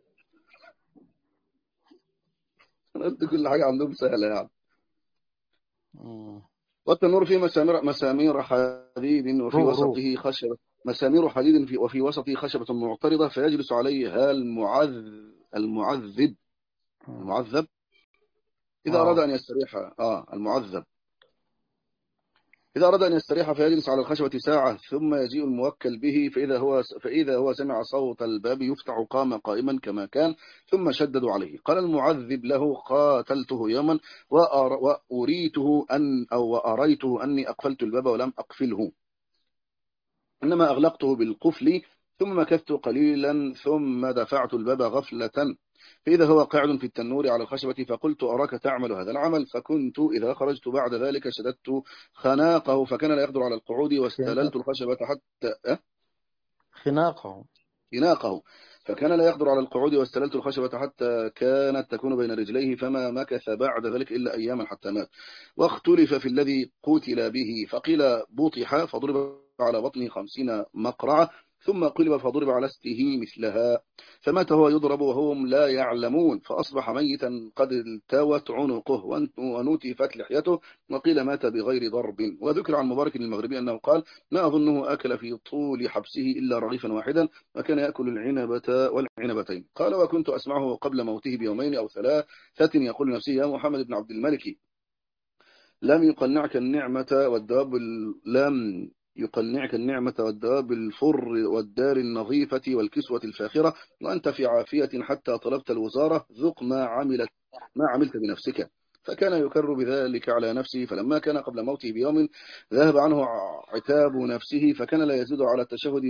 S3: انا قلت كل حاجة عندهم سهلة يعني.
S2: مم.
S3: والتنور فيه مسامير حديد وفي
S2: رو رو.
S3: وسطه خشبة، مسامير حديد وفي وسطه خشبة معترضة، فيجلس عليها المعذب
S2: مم.
S3: المعذب إذا أراد
S2: اه.
S3: أن يستريح. المعذب إذا أراد أن يستريح فيجلس على الخشبة ساعة، ثم يجيء الموكل به، فإذا هو سمع صوت الباب يفتح قام قائما كما كان، ثم شددوا عليه. قال المعذب له: قاتلته يوما وأريته أني أقفلت الباب ولم أقفله، إنما أغلقته بالقفل، ثم مكثت قليلا ثم دفعت الباب غفلة، فإذا هو قاعد في التنور على الخشبة، فقلت: أراك تعمل هذا العمل، فكنت إذا خرجت بعد ذلك شددت خناقه، فكان لا يقدر على القعود، واستللت
S2: خناق.
S3: الخشبة حتى
S2: خناقه.
S3: خناقه، فكان لا يقدر على القعود، واستللت الخشبة حتى كانت تكون بين رجليه، فما مكث بعد ذلك إلا أياما حتى مات. واختلف في الذي قتل به، فقيل بطح فضرب على بطنه 50 مقرعة، ثم قلب فضرب على استه مثلها، فمات هو يضرب وهم لا يعلمون، فأصبح ميتا قد التوت عنقه ونتفت لحيته، وقيل مات بغير ضرب. وذكر عن مبارك المغربي أنه قال: ما أظنه أكل في طول حبسه إلا رغيفا واحدا، وكان يأكل العنبة والعنبتين. قال: وكنت أسمعه قبل موته بيومين أو 3 يقول نفسه: يا محمد بن عبد الملك، لم يقنعك النعمة والدواب الفر والدار النظيفة والكسوة الفاخرة، وأنت في عافية حتى طلبت الوزارة، ذق ما عملت بنفسك. فكان يكر بذلك على نفسه، فلما كان قبل موته بيوم ذهب عنه عتاب نفسه، فكان لا يزيد على التشهد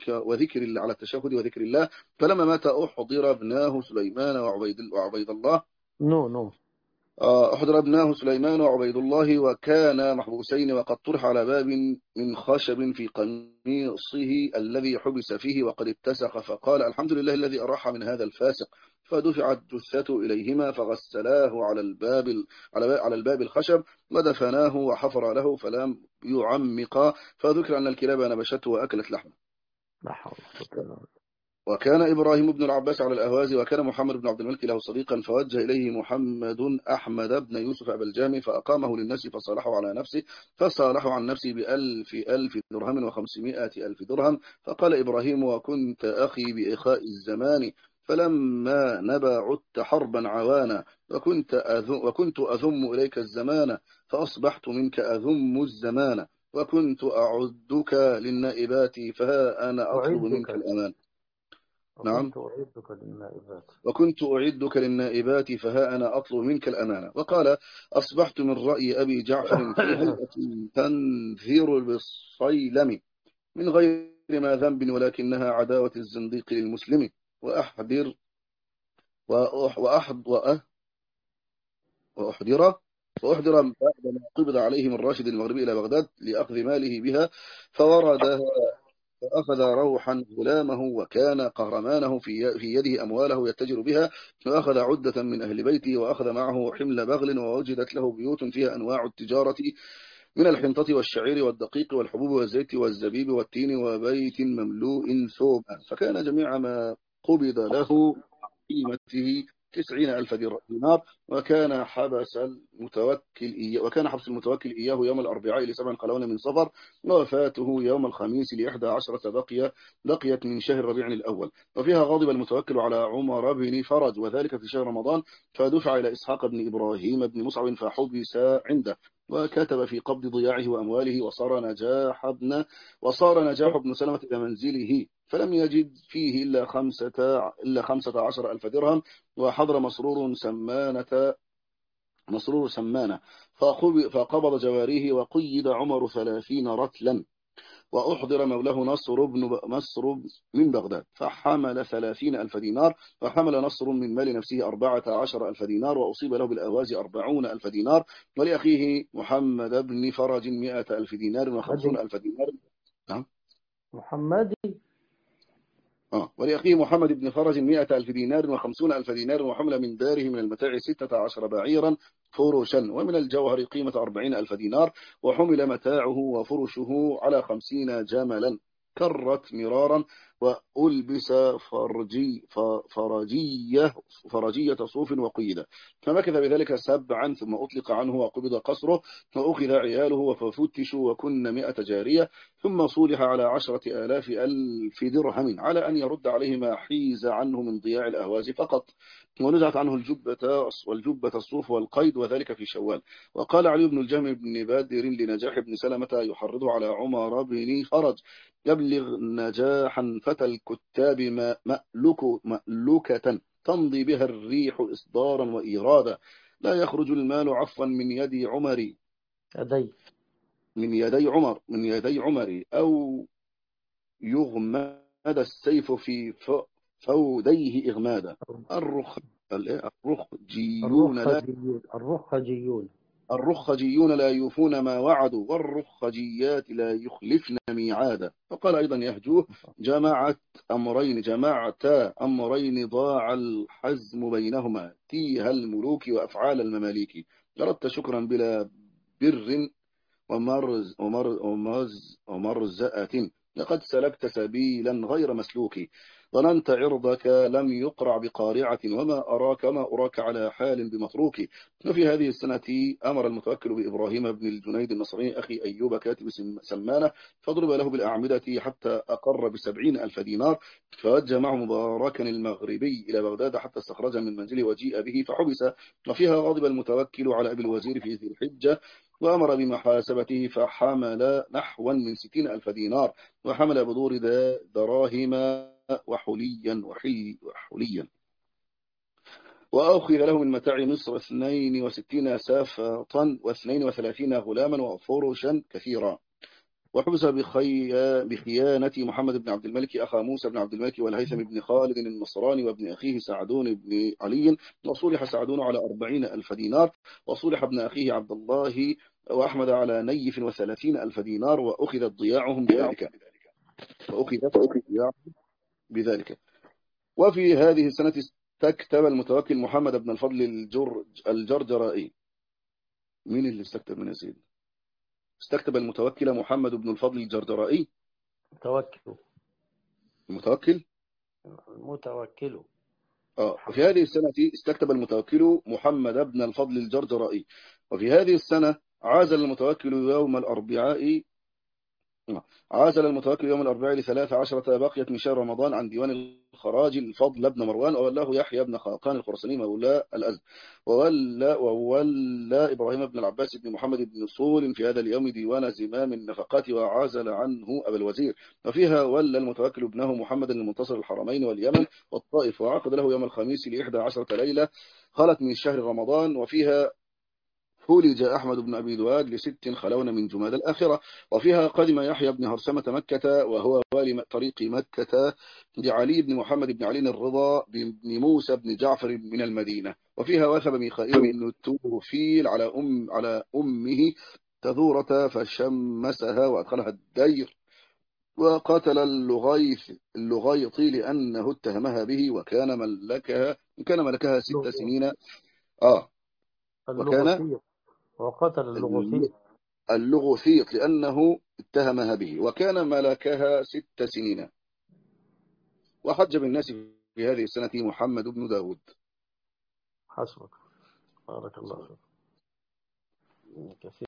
S3: وذكر الله. فلما مات أحضر ابناه سليمان وعبيد الله.
S2: نو نو.
S3: أحضر ابناه سليمان وعبيد الله وكان محبوسين، وقد طرح على باب من خشب في قميصه الذي حبس فيه وقد اتسخ، فقال الحمد لله الذي أراح من هذا الفاسق. فدفعت جثته إليهما فغسلاه على الباب الخشب ودفناه وحفر له فلم يعمقا، فذكر أن الكلاب نبشته وأكلت لحمه.
S2: لا حول ولا قوة إلا بالله.
S3: وكان إبراهيم بن العباس على الأهوازي، وكان محمد بن عبد الملك له صديقا، فوجه إليه محمد أحمد بن يوسف أبا الجامي فأقامه للناس فصالحه على نفسه، فصالحه عن نفسه بألف درهم وخمسمائة ألف درهم. فقال إبراهيم وكنت أخي بإخاء الزمان، فلما نبى عدت حربا عوانا، وكنت أذم إليك الزمان، فأصبحت منك أذم الزمان، وكنت أعدك للنائبات فها أنا أطلب منك
S2: أعدك
S3: الأمان. نعم.
S2: وكنت أعدك للنائبات.
S3: وكنت أعدك للنائبات فها أنا أطلب منك الأمانة. وقال أصبحت من رأي أبي جعفر في هيئة تنذير بالصيلم من غير ما ذنب ولكنها عداوة الزنديق للمسلم، وأحضر وأحض وأحضر وأحضر بعد ما قبض عليه من راشد المغربي إلى بغداد لأخذ ماله بها، فورد فأخذ روحا غلامه وكان قهرمانه في يده أمواله يتجر بها، وأخذ عدة من أهل بيته، وأخذ معه حمل بغل، ووجدت له بيوت فيها أنواع التجارة من الحنطة والشعير والدقيق والحبوب والزيت والزبيب والتين، وبيت مملوء ثوبا، فكان جميع ما قبض له قيمته 90,000 دينار. وكان حبس المتوكل إياه يوم الأربعاء ل7 قلاون من صفر، ووفاته يوم الخميس ل11 بقيت من شهر ربيع الأول. وفيها غضب المتوكل على عمر بن فرج، وذلك في شهر رمضان، فدفع إلى إسحاق بن إبراهيم بن مصعب فحبس عنده، وكتب في قبض ضياعه وأمواله، وصار نجاح بن سلمة إلى منزله، فلم يجد فيه إلا 15,000 درهم. وحضر مسرور سمانة فقبض جواريه، وقيد عمر 30 رتلا. وأحضر مولاه نصر من بغداد فحمل 30,000 دينار، وحمل نصر من مال نفسه 14,000 دينار، وأصيب له بالأهواز 40,000 دينار، ولأخيه محمد بن فرج 100,000 دينار وخمسون
S2: هذه
S3: ألف دينار. نعم.
S2: محمدي.
S3: ولأخيه محمد بن فرج 100,000 دينار وخمسون ألف دينار، وحمل من داره من المتاع 16 بعيرا فرشا، ومن الجوهر قيمة 40,000 دينار، وحمل متاعه وفرشه على 50 جملا، كرت مرارا، وألبس فرجية صوف وقيدة، فمكث بذلك 7 ثم أطلق عنه وقبض قصره، وأخذ عياله ففتشوا وكن 100 جارية، ثم صولح على 10,000 درهم على أن يرد عليه ما حيز عنه من ضياع الأهواز فقط، ونزعت عنه والجبة الصوف والقيد، وذلك في شوال. وقال علي بن الجهم بن بدر لنجاح بن سلمة يحرضه على عمر بن فرج: يبلغ نجاحا فتى الكتاب مألوكة تمضي بها الريح إصدارا وإيرادا، لا يخرج المال عفوا
S2: يدي
S3: من يدي عمر، أو يغمد السيف في فوديه إغمادا. الرخ الرخجيون لا
S2: الرخجيون.
S3: الرخجيون لا يوفون ما وعدوا، والرخجيات لا يخلفن ميعادا. فقال أيضا يهجوه: جمعت أمرين ضاع الحزم بينهما، تيه الملوك وأفعال المماليك، أردت شكرا بلا بر ومرزأة، لقد سلكت سبيلا غير مسلوك، ظننت عرضك لم يقرع بقارعة، وما أراك على حال بمتروك. وفي هذه السنة أمر المتوكل بإبراهيم بن الجنيد النصراني أخي أيوب كاتب سمانة، فضرب له بالأعمدة حتى أقر ب70,000 دينار، فوجه معه مباركا المغربي إلى بغداد حتى استخرج من منزله وجيء به فحبس. وفيها غضب المتوكل على أبي الوزير في ذي الحجة، وأمر بمحاسبته، فحمل نحوا من 60,000 دينار، وحمل بدور دراهم وحليا. وأخذ له من متاع مصر 62 سافطا و32 غلاما وفرشا كثيرا. وحبس بخيانة محمد بن عبد الملك أخا موسى بن عبد الملك والهيثم بن خالد النصراني وابن أخيه سعدون بن علي، وصلح سعدون على 40,000 دينار، وصلح ابن أخيه عبد الله وأحمد على نيف 30,000 دينار، وأخذت ضياعهم بذلك. وفي هذه السنة استكتب المتوكل محمد بن الفضل الجرجرائي. مين اللي استكتب من يزيد؟ استكتب المتوكل محمد بن الفضل الجرجرائي.
S2: توكل.
S3: المتوكل.
S2: المتوكل.
S3: وفي هذه السنة استكتب المتوكل محمد بن الفضل الجرجرائي. وفي هذه السنة عازل المتوكل يوم الأربعاء ل13 بقيت من شهر رمضان عن ديوان الخراج الفضل بن مروان، وولاه يحيى بن خاقان الخرساني مولى الأزد، وولى إبراهيم بن العباس بن محمد بن صول في هذا اليوم ديوان زمام النفقات، وعازل عنه أبا الوزير. وفيها ولى المتوكل ابنه محمد المنتصر الحرمين واليمن والطائف، وعقد له يوم الخميس ل11 ليلة خلت من شهر رمضان. وفيها فولج أحمد بن أبي دواد ل6 خلون من جماد الآخرة. وفيها قدم يحيى بن هرسمة مكة وهو والي طريق مكة لعلي بن محمد بن علي الرضا بن موسى بن جعفر من المدينة. وفيها وثب ميخائيل بن توفيل على أمه تذورة فشمسها وأدخلها الدير، وقتل اللغيطي لأنه اتهمها به، وكان ملكها 6 سنين. وكان
S2: اللغثيط. وقتل اللغثيط.
S3: اللغوثيط لأنه اتهمها به، وكان ملكها 6 سنين. وحج بالناس في هذه السنة محمد بن داود.
S2: حسبك. بارك الله فيك. كثير.